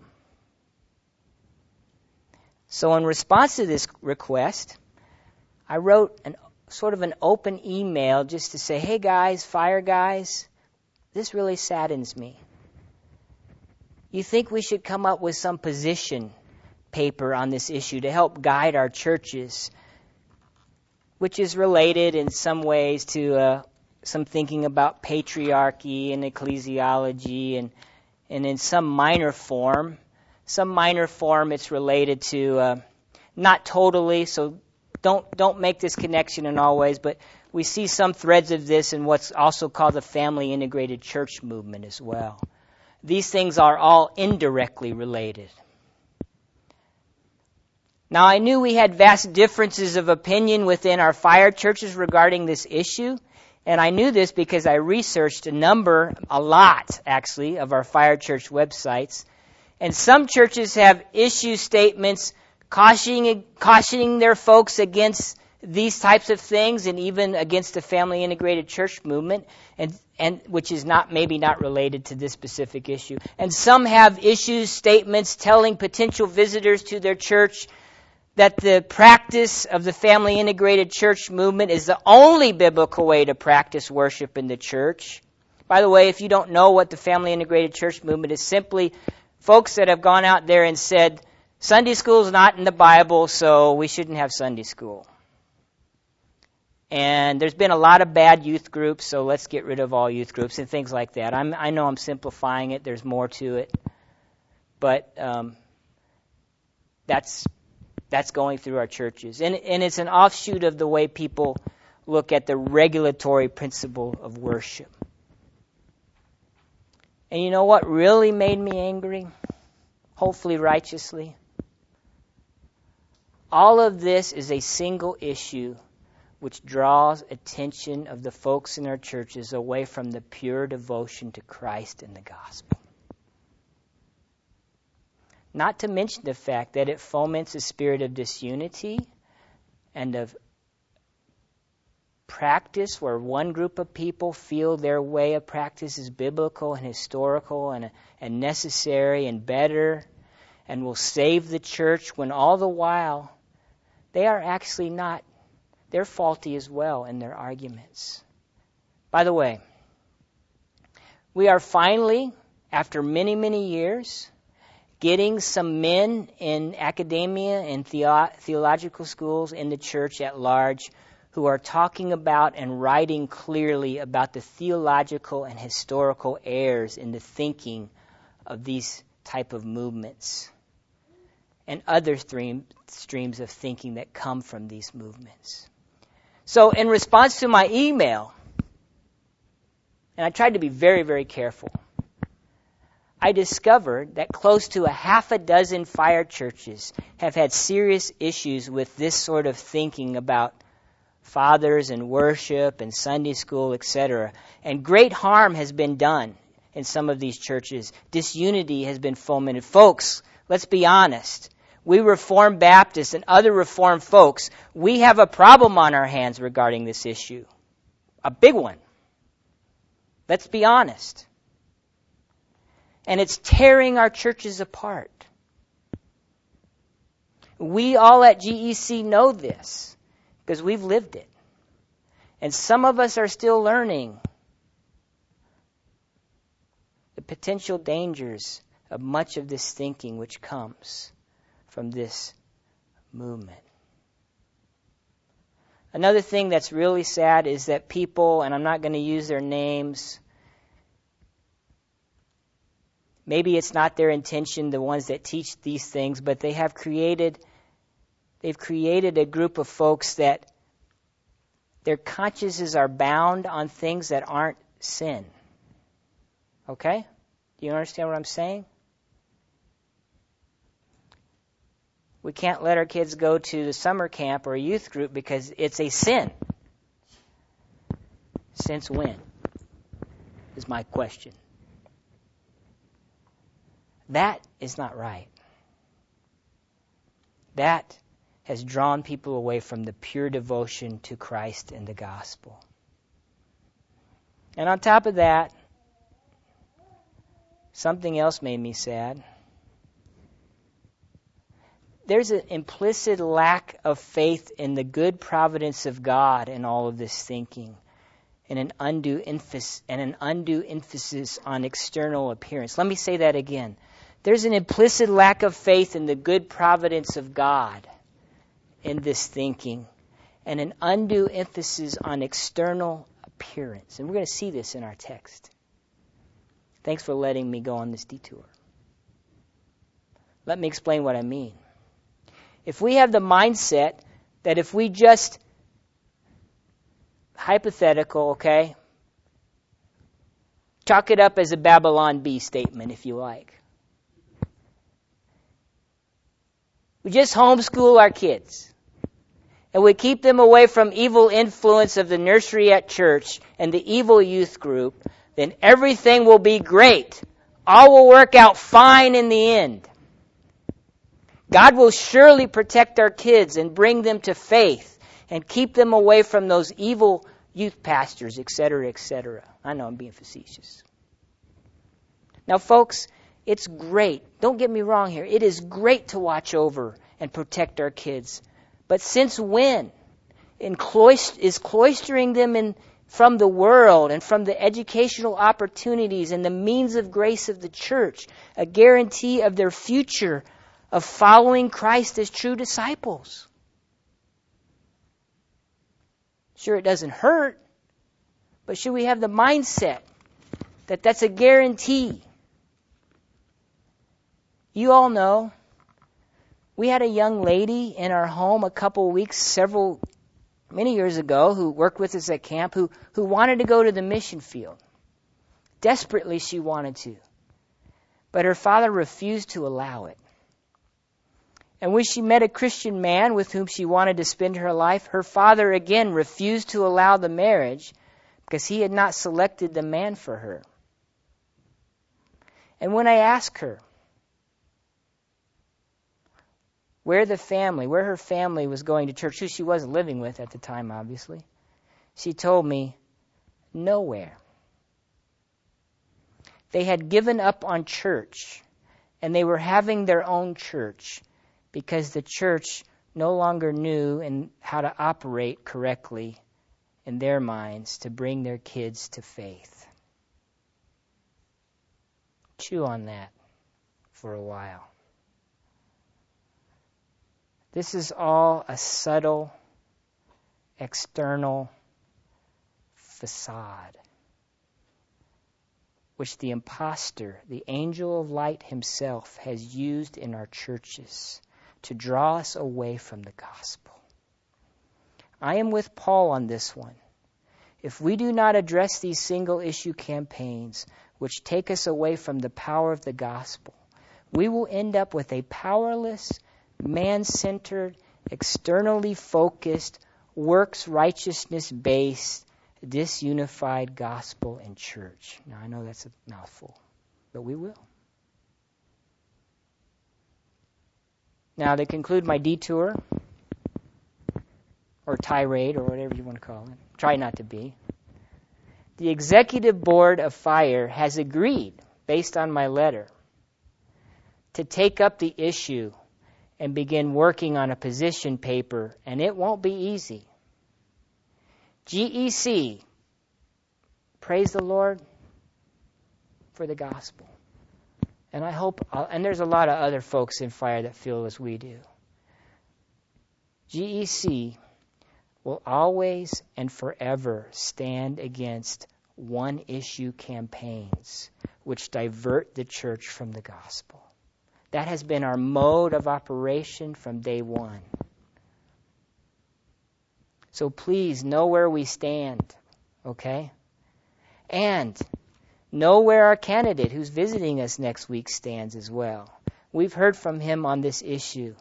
So in response to this request, I wrote an sort of an open email just to say, hey guys, fire guys, this really saddens me. You think we should come up with some position paper on this issue to help guide our churches, which is related in some ways to uh, some thinking about patriarchy and ecclesiology, and, and in some minor form, Some minor form it's related to, uh, not totally, so don't don't make this connection in all ways, but we see some threads of this in what's also called the family integrated church movement as well. these things are all indirectly related. Now, I knew we had vast differences of opinion within our fire churches regarding this issue, and I knew this because I researched a number, a lot actually, of our fire church websites. And some churches have issue statements cautioning, cautioning their folks against these types of things, and even against the family integrated church movement, and and which is not maybe not related to this specific issue. And some have issue statements telling potential visitors to their church that the practice of the family integrated church movement is the only biblical way to practice worship in the church. By the way, if you don't know what the family integrated church movement is, simply folks that have gone out there and said, Sunday school is not in the Bible, so we shouldn't have Sunday school. And there's been a lot of bad youth groups, so let's get rid of all youth groups and things like that. I'm, I know I'm simplifying it. There's more to it. But um, that's that's going through our churches. And, and it's an offshoot of the way people look at the regulatory principle of worship. And you know what really made me angry? Hopefully righteously. All of this is a single issue which draws attention of the folks in our churches away from the pure devotion to Christ and the gospel. Not to mention the fact that it foments a spirit of disunity and of practice where one group of people feel their way of practice is biblical and historical and, and necessary and better and will save the church, when all the while they are actually not. They're faulty as well in their arguments. By the way, we are finally, after many, many years, getting some men in academia and theo- theological schools in the church at large who are talking about and writing clearly about the theological and historical errors in the thinking of these type of movements and other stream, streams of thinking that come from these movements. So in response to my email, and I tried to be very, very careful, I discovered that close to a half a dozen fire churches have had serious issues with this sort of thinking about fathers and worship and Sunday school, et cetera. And great harm has been done in some of these churches. Disunity has been fomented. Folks, let's be honest. We Reformed Baptists and other Reformed folks, we have a problem on our hands regarding this issue. A big one. Let's be honest. And it's tearing our churches apart. We all at G E C know this because we've lived it. And some of us are still learning the potential dangers of much of this thinking which comes from this movement. Another thing that's really sad is that people, and I'm not going to use their names, maybe it's not their intention, the ones that teach these things, but they have created, they've created a group of folks that their consciences are bound on things that aren't sin. Okay? Do you understand what I'm saying? We can't let our kids go to the summer camp or a youth group because it's a sin. Since when? Is my question. That is not right. That has drawn people away from the pure devotion to Christ and the gospel. And on top of that, something else made me sad. There's an implicit lack of faith in the good providence of God in all of this thinking, and an undue emphasis and an undue emphasis on external appearance. Let me say that again. There's an implicit lack of faith in the good providence of God in this thinking, and an undue emphasis on external appearance. And we're going to see this in our text. Thanks for letting me go on this detour. Let me explain what I mean. If we have the mindset that if we just, hypothetical, okay, Chalk it up as a Babylon Bee statement, if you like. We just homeschool our kids. And we keep them away from evil influence of the nursery at church and the evil youth group, then everything will be great. All will work out fine in the end. God will surely protect our kids and bring them to faith and keep them away from those evil youth pastors, et cetera, et cetera. I know I'm being facetious. Now, folks, it's great. Don't get me wrong here. It is great to watch over and protect our kids. But since when in cloist- is cloistering them in from the world and from the educational opportunities and the means of grace of the church a guarantee of their future of following Christ as true disciples? Sure, it doesn't hurt, but should we have the mindset that that's a guarantee? You all know, we had a young lady in our home a couple of weeks, several, many years ago, who worked with us at camp, who, who wanted to go to the mission field. Desperately she wanted to. But her father refused to allow it. And when she met a Christian man with whom she wanted to spend her life, her father again refused to allow the marriage because he had not selected the man for her. And when I asked her where the family, where her family was going to church, who she wasn't living with at the time, obviously, she told me, nowhere. They had given up on church, and they were having their own church because the church no longer knew and how to operate correctly in their minds to bring their kids to faith. Chew on that for a while. This is all a subtle, external facade, which the impostor, the angel of light himself, has used in our churches to draw us away from the gospel. I am with Paul on this one. If we do not address these single-issue campaigns, which take us away from the power of the gospel, we will end up with a powerless, man-centered, externally focused, works righteousness-based, disunified gospel and church. Now, I know that's a mouthful, but we will. Now, to conclude my detour, or tirade, or whatever you want to call it, try not to be, the executive board of FIRE has agreed, based on my letter, to take up the issue and begin working on a position paper, and it won't be easy. G E C, praise the Lord for the gospel. And I hope, and there's a lot of other folks in FIRE that feel as we do. G E C will always and forever stand against one-issue campaigns which divert the church from the gospel. That has been our mode of operation from day one. So please know where we stand, okay? And know where our candidate who's visiting us next week stands as well. We've heard from him on this issue.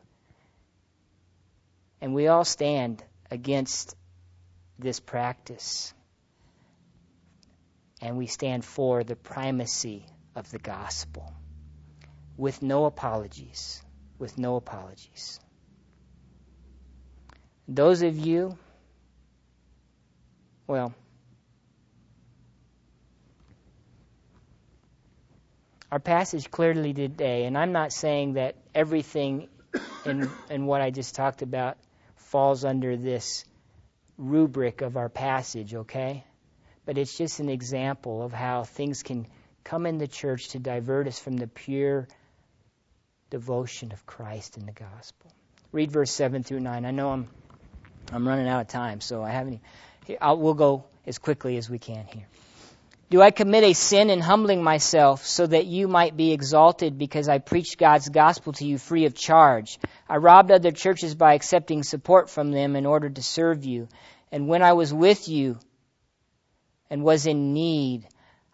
And we all stand against this practice. And we stand for the primacy of the gospel. With no apologies. With no apologies. Those of you, well, our passage clearly today, and I'm not saying that everything in, in what I just talked about falls under this rubric of our passage, okay? But it's just an example of how things can come in the church to divert us from the pure devotion of Christ in the gospel. Read verse seven through nine. I know I'm I'm running out of time, so I haven't. I'll, we'll go as quickly as we can here. Do I commit a sin in humbling myself so that you might be exalted because I preached God's gospel to you free of charge? I robbed other churches by accepting support from them in order to serve you. And when I was with you and was in need,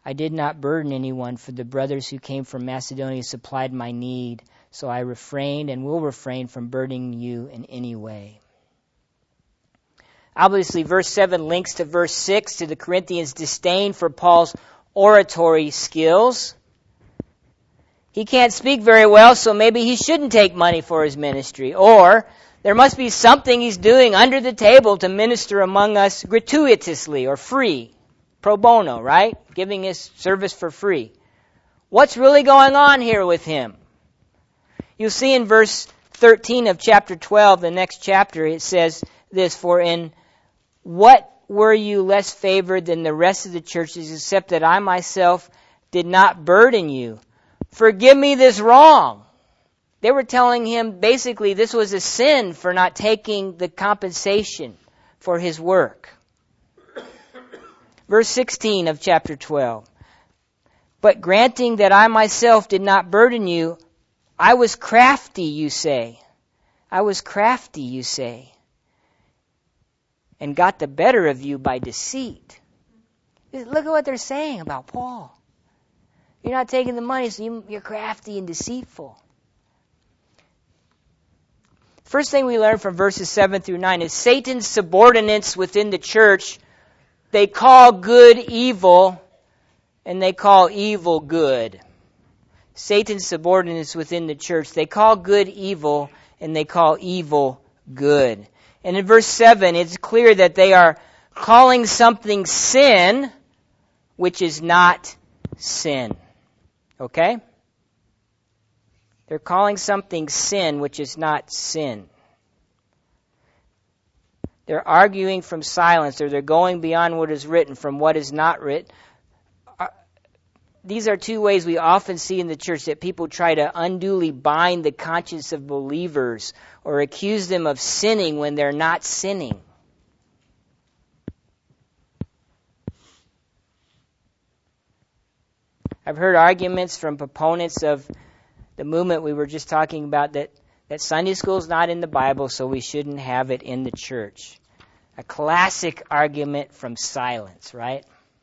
I did not burden anyone, for the brothers who came from Macedonia supplied my need, so I refrained and will refrain from burdening you in any way. Obviously, verse seven links to verse six, to the Corinthians' disdain for Paul's oratory skills. He can't speak very well, so maybe he shouldn't take money for his ministry. Or there must be something he's doing under the table to minister among us gratuitously or free. Pro bono, right? Giving his service for free. What's really going on here with him? You'll see in verse thirteen of chapter twelve, the next chapter, it says this, for in what were you less favored than the rest of the churches, except that I myself did not burden you? Forgive me this wrong. They were telling him basically this was a sin for not taking the compensation for his work. Verse sixteen of chapter twelve. But granting that I myself did not burden you, I was crafty, you say. I was crafty, you say, and got the better of you by deceit. Look at what they're saying about Paul. You're not taking the money, so you, you're crafty and deceitful. First thing we learn from verses seven through nine is Satan's subordinates within the church, they call good evil and they call evil good. Satan's subordinates within the church, they call good evil and they call evil good. And in verse seven, it's clear that they are calling something sin, which is not sin. Okay? They're calling something sin, which is not sin. They're arguing from silence, or they're going beyond what is written from what is not written. These are two ways we often see in the church that people try to unduly bind the conscience of believers or accuse them of sinning when they're not sinning. I've heard arguments from proponents of the movement we were just talking about that, that Sunday school is not in the Bible, so we shouldn't have it in the church. A classic argument from silence, right?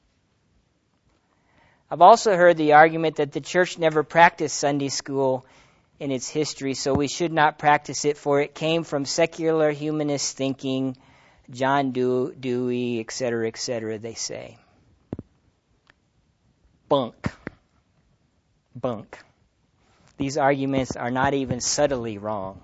I've also heard the argument that the church never practiced Sunday school in its history, so we should not practice it, for it came from secular humanist thinking, John Dewey, et cetera, et cetera, they say. Bunk. Bunk. These arguments are not even subtly wrong.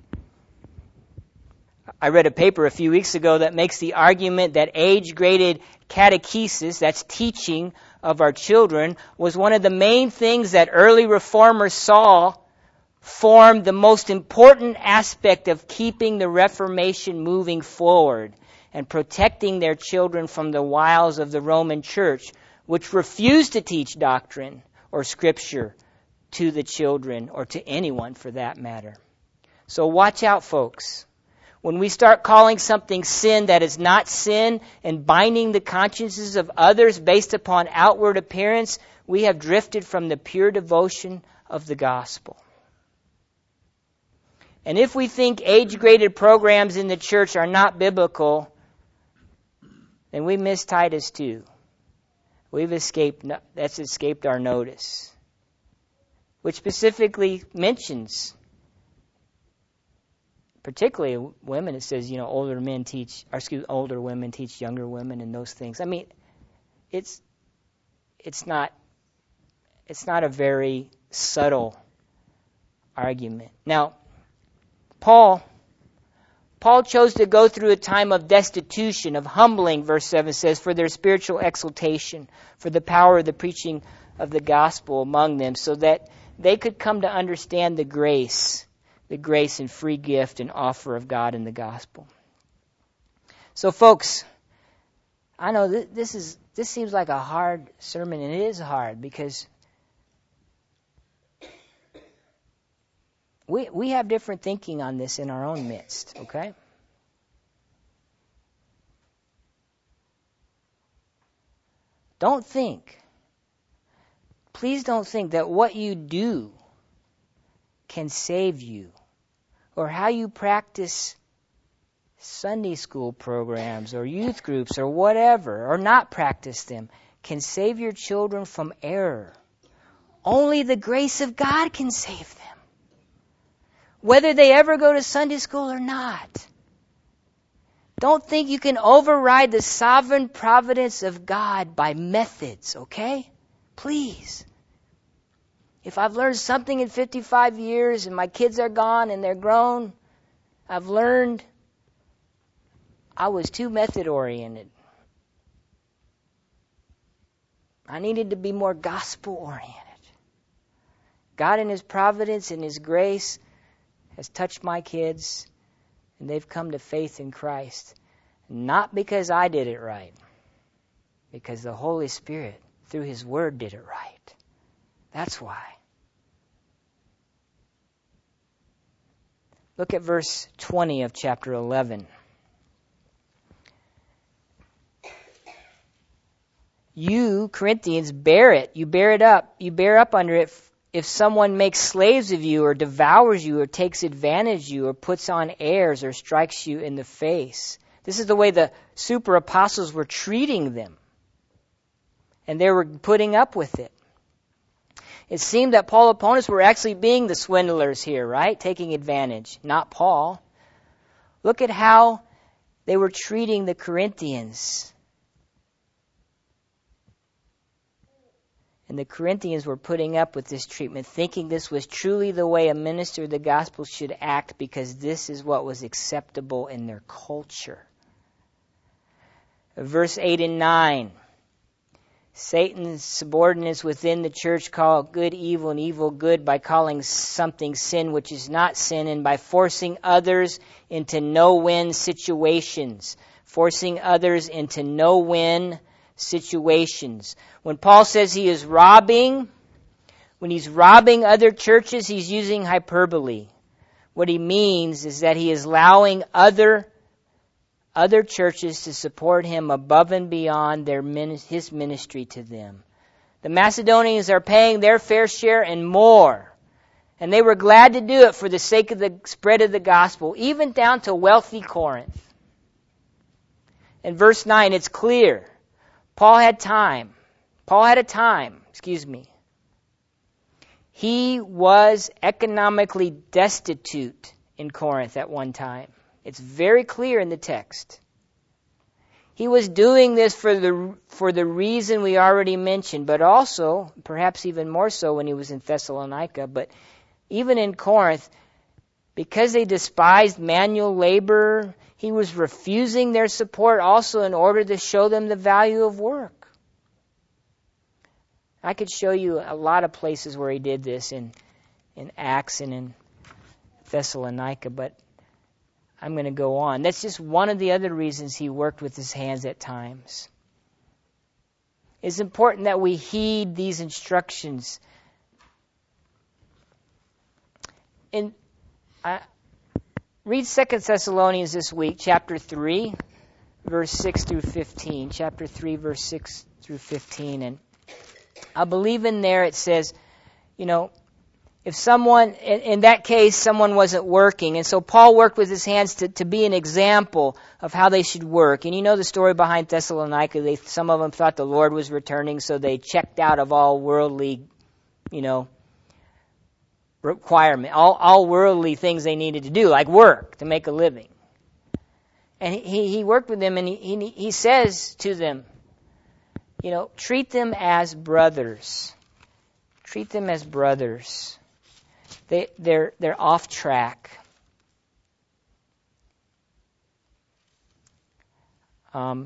I read a paper a few weeks ago that makes the argument that age-graded catechesis, that's teaching of our children, was one of the main things that early reformers saw formed the most important aspect of keeping the Reformation moving forward and protecting their children from the wiles of the Roman Church, which refused to teach doctrine or scripture to the children or to anyone for that matter. So watch out, folks. When we start calling something sin that is not sin and binding the consciences of others based upon outward appearance, we have drifted from the pure devotion of the gospel. And if we think age-graded programs in the church are not biblical, then we miss Titus two. We've escaped, that's escaped our notice, which specifically mentions, particularly women, it says, you know, older men teach, or excuse, older women teach younger women and those things. I mean, it's it's not it's not a very subtle argument. Now, Paul Paul chose to go through a time of destitution, of humbling, verse seven says, for their spiritual exaltation, for the power of the preaching of the gospel among them, so that they could come to understand the grace the grace and free gift and offer of God in the gospel. So, folks, I know th- this is this seems like a hard sermon, and it is hard because we we have different thinking on this in our own midst, okay? Don't think, please don't think that what you do can save you, or how you practice Sunday school programs or youth groups or whatever, or not practice them, can save your children from error. Only the grace of God can save them. Whether they ever go to Sunday school or not. Don't think you can override the sovereign providence of God by methods, okay? Please. If I've learned something in fifty-five years and my kids are gone and they're grown, I've learned I was too method-oriented. I needed to be more gospel-oriented. God in His providence and His grace has touched my kids, and they've come to faith in Christ. Not because I did it right, because the Holy Spirit, through His Word, did it right. That's why. Look at verse twenty of chapter eleven. You, Corinthians, bear it. You bear it up. You bear up under it. If someone makes slaves of you or devours you or takes advantage of you or puts on airs or strikes you in the face. This is the way the super apostles were treating them. And they were putting up with it. It seemed that Paul's opponents were actually being the swindlers here, right? Taking advantage, not Paul. Look at how they were treating the Corinthians. And the Corinthians were putting up with this treatment, thinking this was truly the way a minister of the gospel should act because this is what was acceptable in their culture. Verse eight and nine. Satan's subordinates within the church call good evil and evil good by calling something sin which is not sin and by forcing others into no-win situations. Forcing others into no-win situations. When Paul says he is robbing, when he's robbing other churches, he's using hyperbole. What he means is that he is allowing other other churches to support him above and beyond their his ministry to them. The Macedonians are paying their fair share and more. And they were glad to do it for the sake of the spread of the gospel, even down to wealthy Corinth. In verse nine, it's clear. Paul had time. Paul had a time, excuse me. He was economically destitute in Corinth at one time. It's very clear in the text. He was doing this for the for the reason we already mentioned, but also, perhaps even more so when he was in Thessalonica, but even in Corinth, because they despised manual labor, he was refusing their support also in order to show them the value of work. I could show you a lot of places where he did this in, in Acts and in Thessalonica, but I'm going to go on. That's just one of the other reasons he worked with his hands at times. It's important that we heed these instructions. In, I, read Second Thessalonians this week, chapter three, verse six through fifteen. Chapter three, verse six through fifteen. And I believe in there it says, you know, if someone, in, in that case, someone wasn't working. And so Paul worked with his hands to, to be an example of how they should work. And you know the story behind Thessalonica. They, some of them thought the Lord was returning, so they checked out of all worldly, you know, requirement, all, all worldly things they needed to do, like work to make a living. And he, he worked with them, and he, he, he says to them, you know, treat them as brothers. Treat them as brothers. They, they're, they're off track. Um,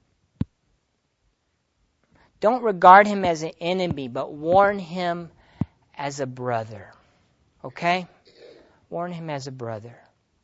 don't regard him as an enemy, but warn him as a brother. Okay? Warn him as a brother.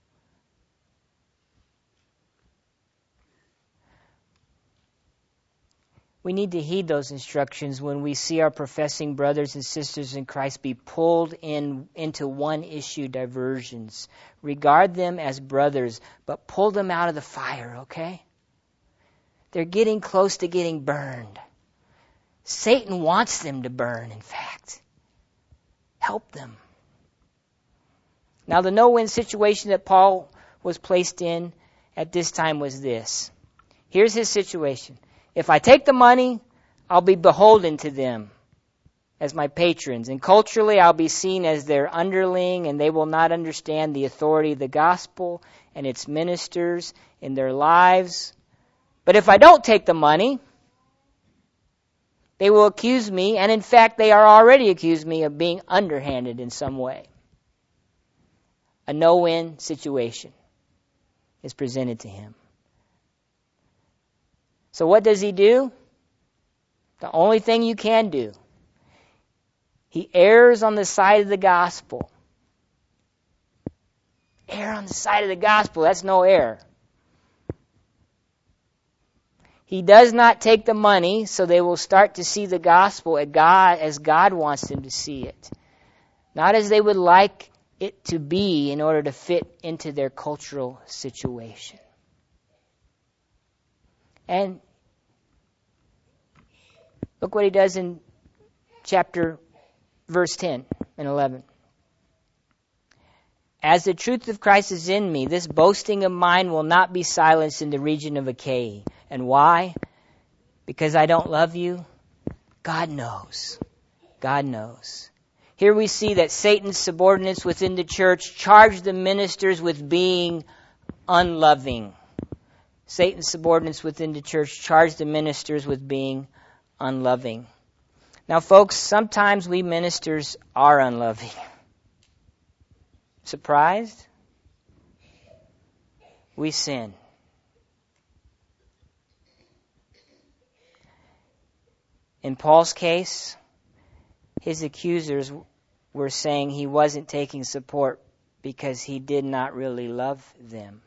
We need to heed those instructions when we see our professing brothers and sisters in Christ be pulled in into one-issue diversions. Regard them as brothers, but pull them out of the fire, okay? They're getting close to getting burned. Satan wants them to burn, in fact. Help them. Now, the no-win situation that Paul was placed in at this time was this. Here's his situation. If I take the money, I'll be beholden to them as my patrons. And culturally, I'll be seen as their underling, and they will not understand the authority of the gospel and its ministers in their lives. But if I don't take the money, they will accuse me, and in fact, they are already accused me of being underhanded in some way. A no-win situation is presented to him. So what does he do? The only thing you can do. He errs on the side of the gospel. Err on the side of the gospel, that's no error. He does not take the money, so they will start to see the gospel as God, as God wants them to see it. Not as they would like it to be in order to fit into their cultural situation. And look what he does in chapter, verse ten and eleven. As the truth of Christ is in me, this boasting of mine will not be silenced in the region of Achaia. And why? Because I don't love you? God knows. God knows. Here we see that Satan's subordinates within the church charge the ministers with being unloving. Satan's subordinates within the church charge the ministers with being unloving. Now, folks, sometimes we ministers are unloving. Surprised? We sin. In Paul's case, his accusers were saying he wasn't taking support because he did not really love them.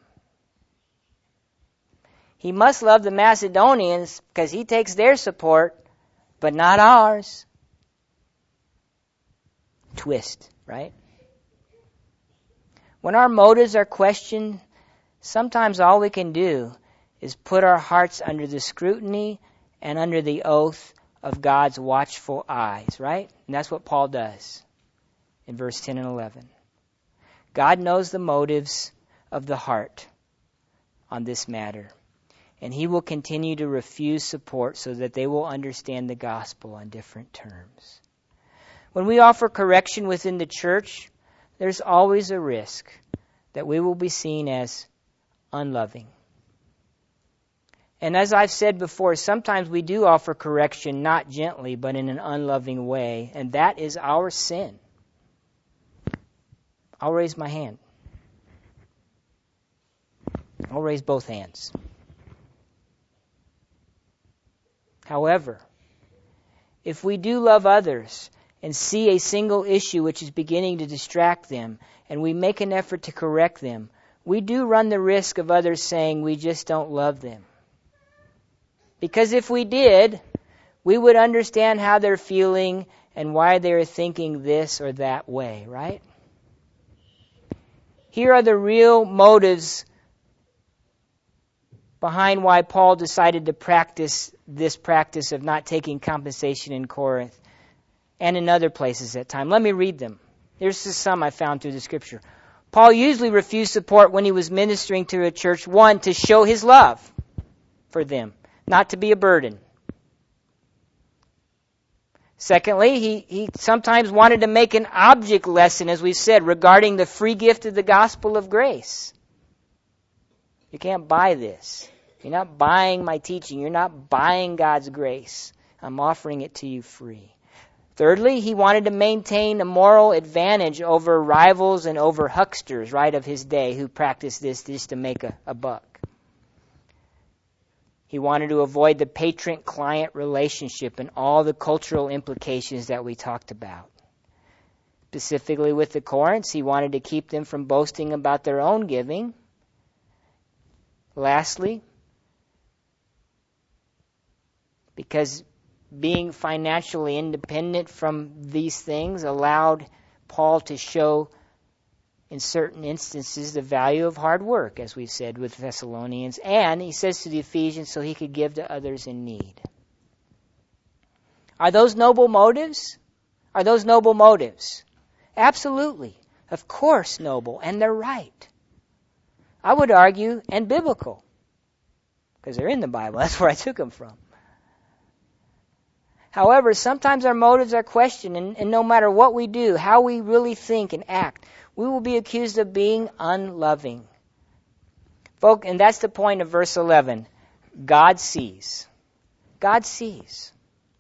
He must love the Macedonians because he takes their support, but not ours. Twist, right? When our motives are questioned, sometimes all we can do is put our hearts under the scrutiny and under the oath of God's watchful eyes, right? And that's what Paul does in verse ten and eleven. God knows the motives of the heart on this matter, and he will continue to refuse support so that they will understand the gospel on different terms. When we offer correction within the church, there's always a risk that we will be seen as unloving. And as I've said before, sometimes we do offer correction not gently, but in an unloving way, and that is our sin. I'll raise my hand. I'll raise both hands. However, if we do love others and see a single issue which is beginning to distract them, and we make an effort to correct them, we do run the risk of others saying we just don't love them. Because if we did, we would understand how they're feeling and why they're thinking this or that way, right? Here are the real motives behind why Paul decided to practice this practice of not taking compensation in Corinth and in other places at time. Let me read them. Here's just some I found through the scripture. Paul usually refused support when he was ministering to a church, one, to show his love for them, not to be a burden. Secondly, he, he sometimes wanted to make an object lesson, as we've said, regarding the free gift of the gospel of grace. You can't buy this. You're not buying my teaching. You're not buying God's grace. I'm offering it to you free. Thirdly, he wanted to maintain a moral advantage over rivals and over hucksters, right, of his day who practiced this just to make a, a buck. He wanted to avoid the patron-client relationship and all the cultural implications that we talked about. Specifically with the Corinths, he wanted to keep them from boasting about their own giving. Lastly, because being financially independent from these things allowed Paul to show in certain instances the value of hard work, as we've said with Thessalonians. And he says to the Ephesians, so he could give to others in need. Are those noble motives? Are those noble motives? Absolutely. Of course noble. And they're right. I would argue, and biblical. Because they're in the Bible. That's where I took them from. However, sometimes our motives are questioned, and, and no matter what we do, how we really think and act, we will be accused of being unloving. Folk, and that's the point of verse eleven. God sees. God sees.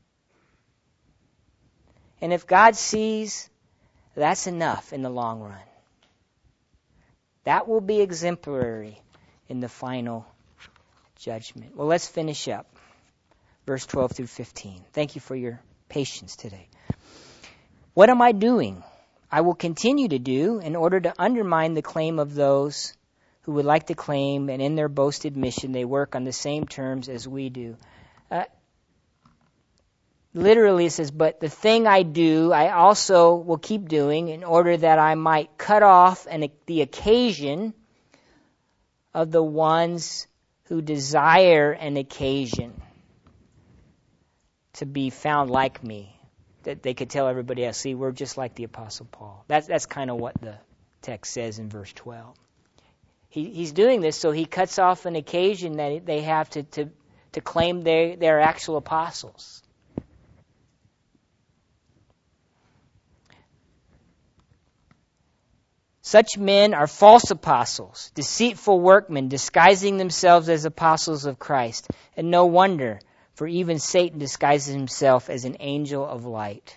And if God sees, that's enough in the long run. That will be exemplary in the final judgment. Well, let's finish up. Verse twelve through fifteen. Thank you for your patience today. What am I doing? I will continue to do in order to undermine the claim of those who would like to claim, and in their boasted mission, they work on the same terms as we do. Uh, literally, it says, but the thing I do, I also will keep doing in order that I might cut off an, the occasion of the ones who desire an occasion to be found like me, that they could tell everybody else, see, we're just like the Apostle Paul. That's, that's kind of what the text says in verse twelve. He, he's doing this so he cuts off an occasion that they have to, to, to claim they, they're actual apostles. Such men are false apostles, deceitful workmen, disguising themselves as apostles of Christ. And no wonder, for even Satan disguises himself as an angel of light.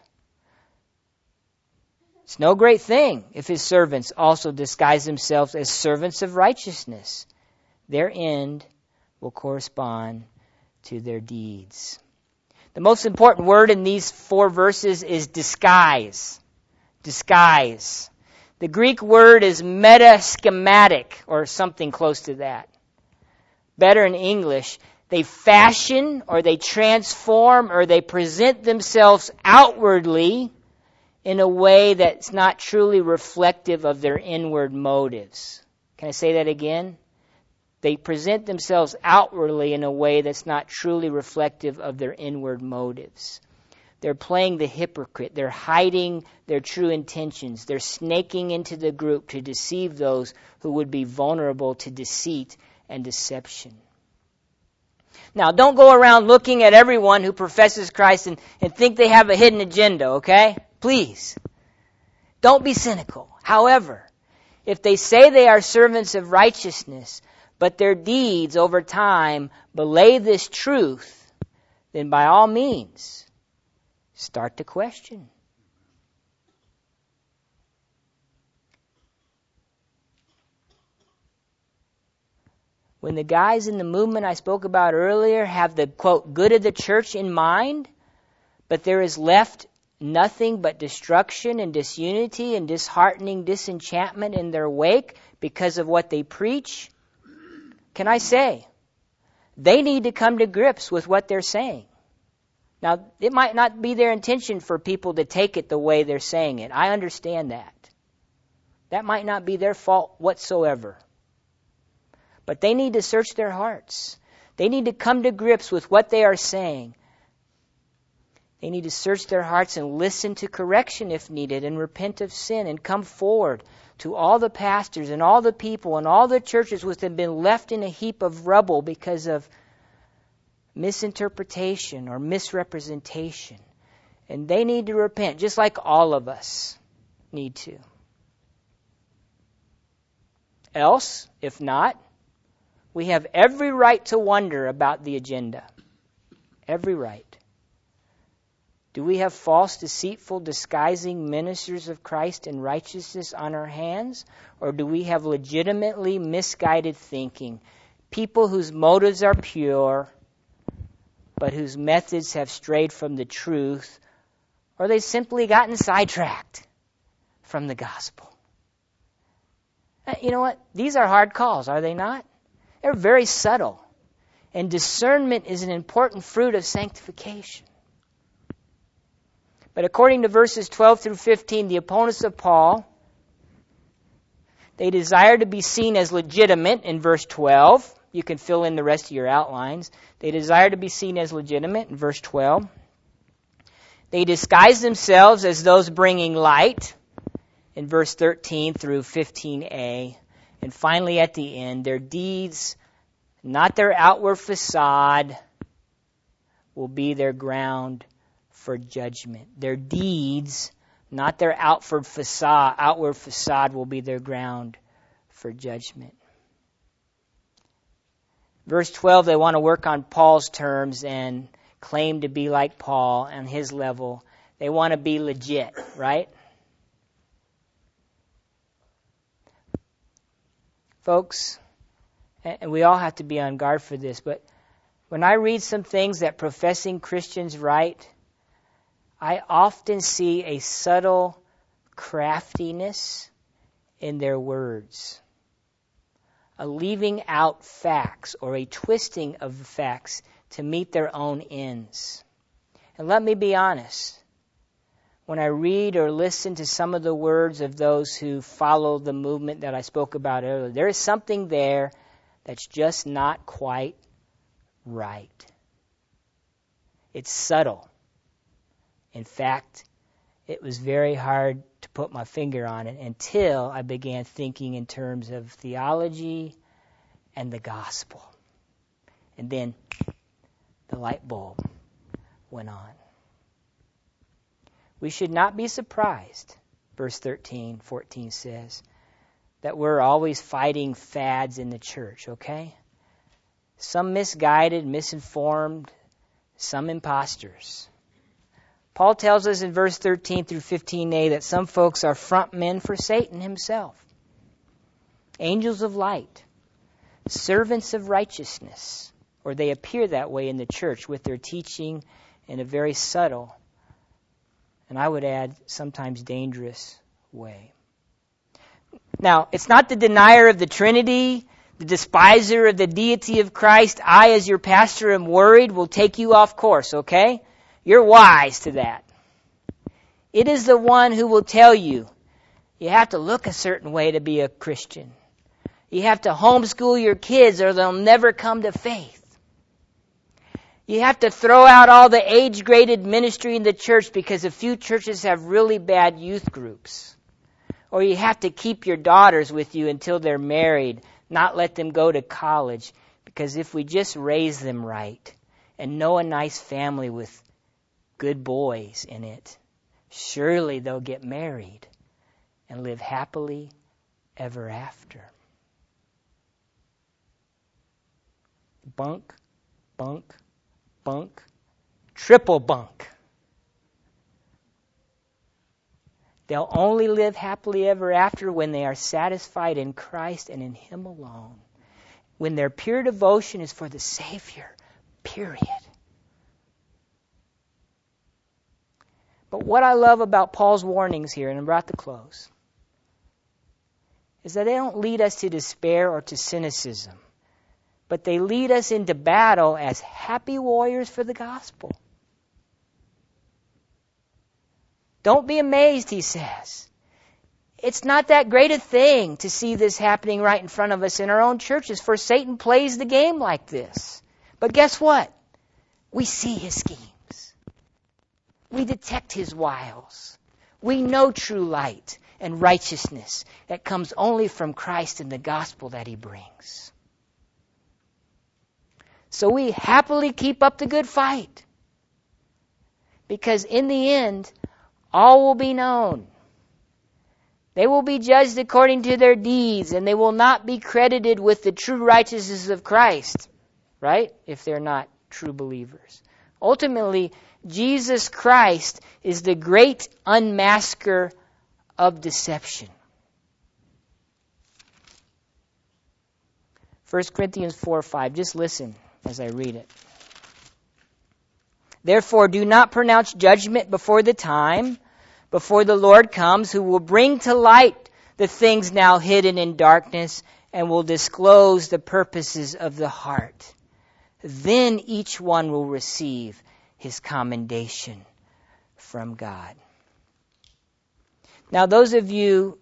It's no great thing if his servants also disguise themselves as servants of righteousness. Their end will correspond to their deeds. The most important word in these four verses is disguise. Disguise. The Greek word is metaschematic, or something close to that. Better in English, they fashion or they transform or they present themselves outwardly in a way that's not truly reflective of their inward motives. Can I say that again? They present themselves outwardly in a way that's not truly reflective of their inward motives. They're playing the hypocrite. They're hiding their true intentions. They're snaking into the group to deceive those who would be vulnerable to deceit and deception. Now, don't go around looking at everyone who professes Christ and, and think they have a hidden agenda, okay? Please. Don't be cynical. However, if they say they are servants of righteousness, but their deeds over time belay this truth, then by all means, start to question. When the guys in the movement I spoke about earlier have the, quote, good of the church in mind, but there is left nothing but destruction and disunity and disheartening disenchantment in their wake because of what they preach, can I say, they need to come to grips with what they're saying. Now, it might not be their intention for people to take it the way they're saying it. I understand that. That might not be their fault whatsoever. But they need to search their hearts. They need to come to grips with what they are saying. They need to search their hearts and listen to correction if needed and repent of sin and come forward to all the pastors and all the people and all the churches which have been left in a heap of rubble because of misinterpretation or misrepresentation. And they need to repent, just like all of us need to. Else, if not, we have every right to wonder about the agenda. Every right. Do we have false, deceitful, disguising ministers of Christ in righteousness on our hands? Or do we have legitimately misguided thinking? People whose motives are pure, but whose methods have strayed from the truth, or they've simply gotten sidetracked from the gospel. You know what? These are hard calls, are they not? They're very subtle. And discernment is an important fruit of sanctification. But according to verses twelve through fifteen, the opponents of Paul, they desire to be seen as legitimate in verse twelve. You can fill in the rest of your outlines. They desire to be seen as legitimate in verse twelve. They disguise themselves as those bringing light in verse thirteen through fifteen a. And finally at the end, their deeds, not their outward facade, will be their ground for judgment. Their deeds, not their outward facade, outward facade will be their ground for judgment. Verse twelve, they want to work on Paul's terms and claim to be like Paul on his level. They want to be legit, right? Folks, and we all have to be on guard for this, but when I read some things that professing Christians write, I often see a subtle craftiness in their words, a leaving out facts or a twisting of the facts to meet their own ends. And let me be honest, when I read or listen to some of the words of those who follow the movement that I spoke about earlier, there is something there that's just not quite right. It's subtle. In fact, it was very hard to put my finger on it until I began thinking in terms of theology and the gospel. And then the light bulb went on. We should not be surprised, verse thirteen, fourteen says, that we're always fighting fads in the church, okay? Some misguided, misinformed, some imposters. Paul tells us in verse thirteen through fifteen a that some folks are front men for Satan himself. Angels of light, servants of righteousness, or they appear that way in the church with their teaching in a very subtle, and I would add, sometimes dangerous way. Now, it's not the denier of the Trinity, the despiser of the deity of Christ. I, as your pastor, am worried will take you off course, okay? You're wise to that. It is the one who will tell you, you have to look a certain way to be a Christian. You have to homeschool your kids or they'll never come to faith. You have to throw out all the age-graded ministry in the church because a few churches have really bad youth groups. Or you have to keep your daughters with you until they're married, not let them go to college. Because if we just raise them right and know a nice family with good boys in it, surely they'll get married and live happily ever after. Bunk, bunk, bunk, triple bunk. They'll only live happily ever after when they are satisfied in Christ and in Him alone. When their pure devotion is for the Savior, period. But what I love about Paul's warnings here, and I'm about to close, is that they don't lead us to despair or to cynicism, but they lead us into battle as happy warriors for the gospel. Don't be amazed, he says. It's not that great a thing to see this happening right in front of us in our own churches, for Satan plays the game like this. But guess what? We see his schemes. We detect his wiles. We know true light and righteousness that comes only from Christ and the gospel that he brings. So we happily keep up the good fight. Because in the end, all will be known. They will be judged according to their deeds, and they will not be credited with the true righteousness of Christ, right? If they're not true believers. Ultimately, Jesus Christ is the great unmasker of deception. First Corinthians four five. Just listen as I read it. Therefore, do not pronounce judgment before the time, before the Lord comes, who will bring to light the things now hidden in darkness and will disclose the purposes of the heart. Then each one will receive his commendation from God. Now, those of you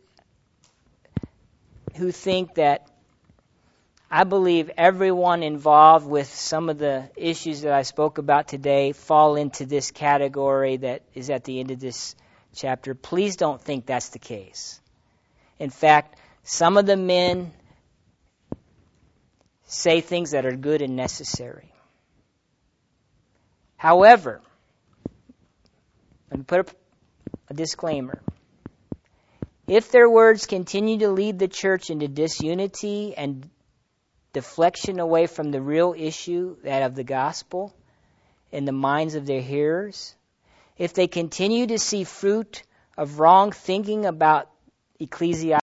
who think that I believe everyone involved with some of the issues that I spoke about today fall into this category that is at the end of this chapter, please don't think that's the case. In fact, some of the men say things that are good and necessary. However, Let me put a, a disclaimer. If their words continue to lead the church into disunity and deflection away from the real issue, that of the gospel, in the minds of their hearers, if they continue to see fruit of wrong thinking about ecclesiology,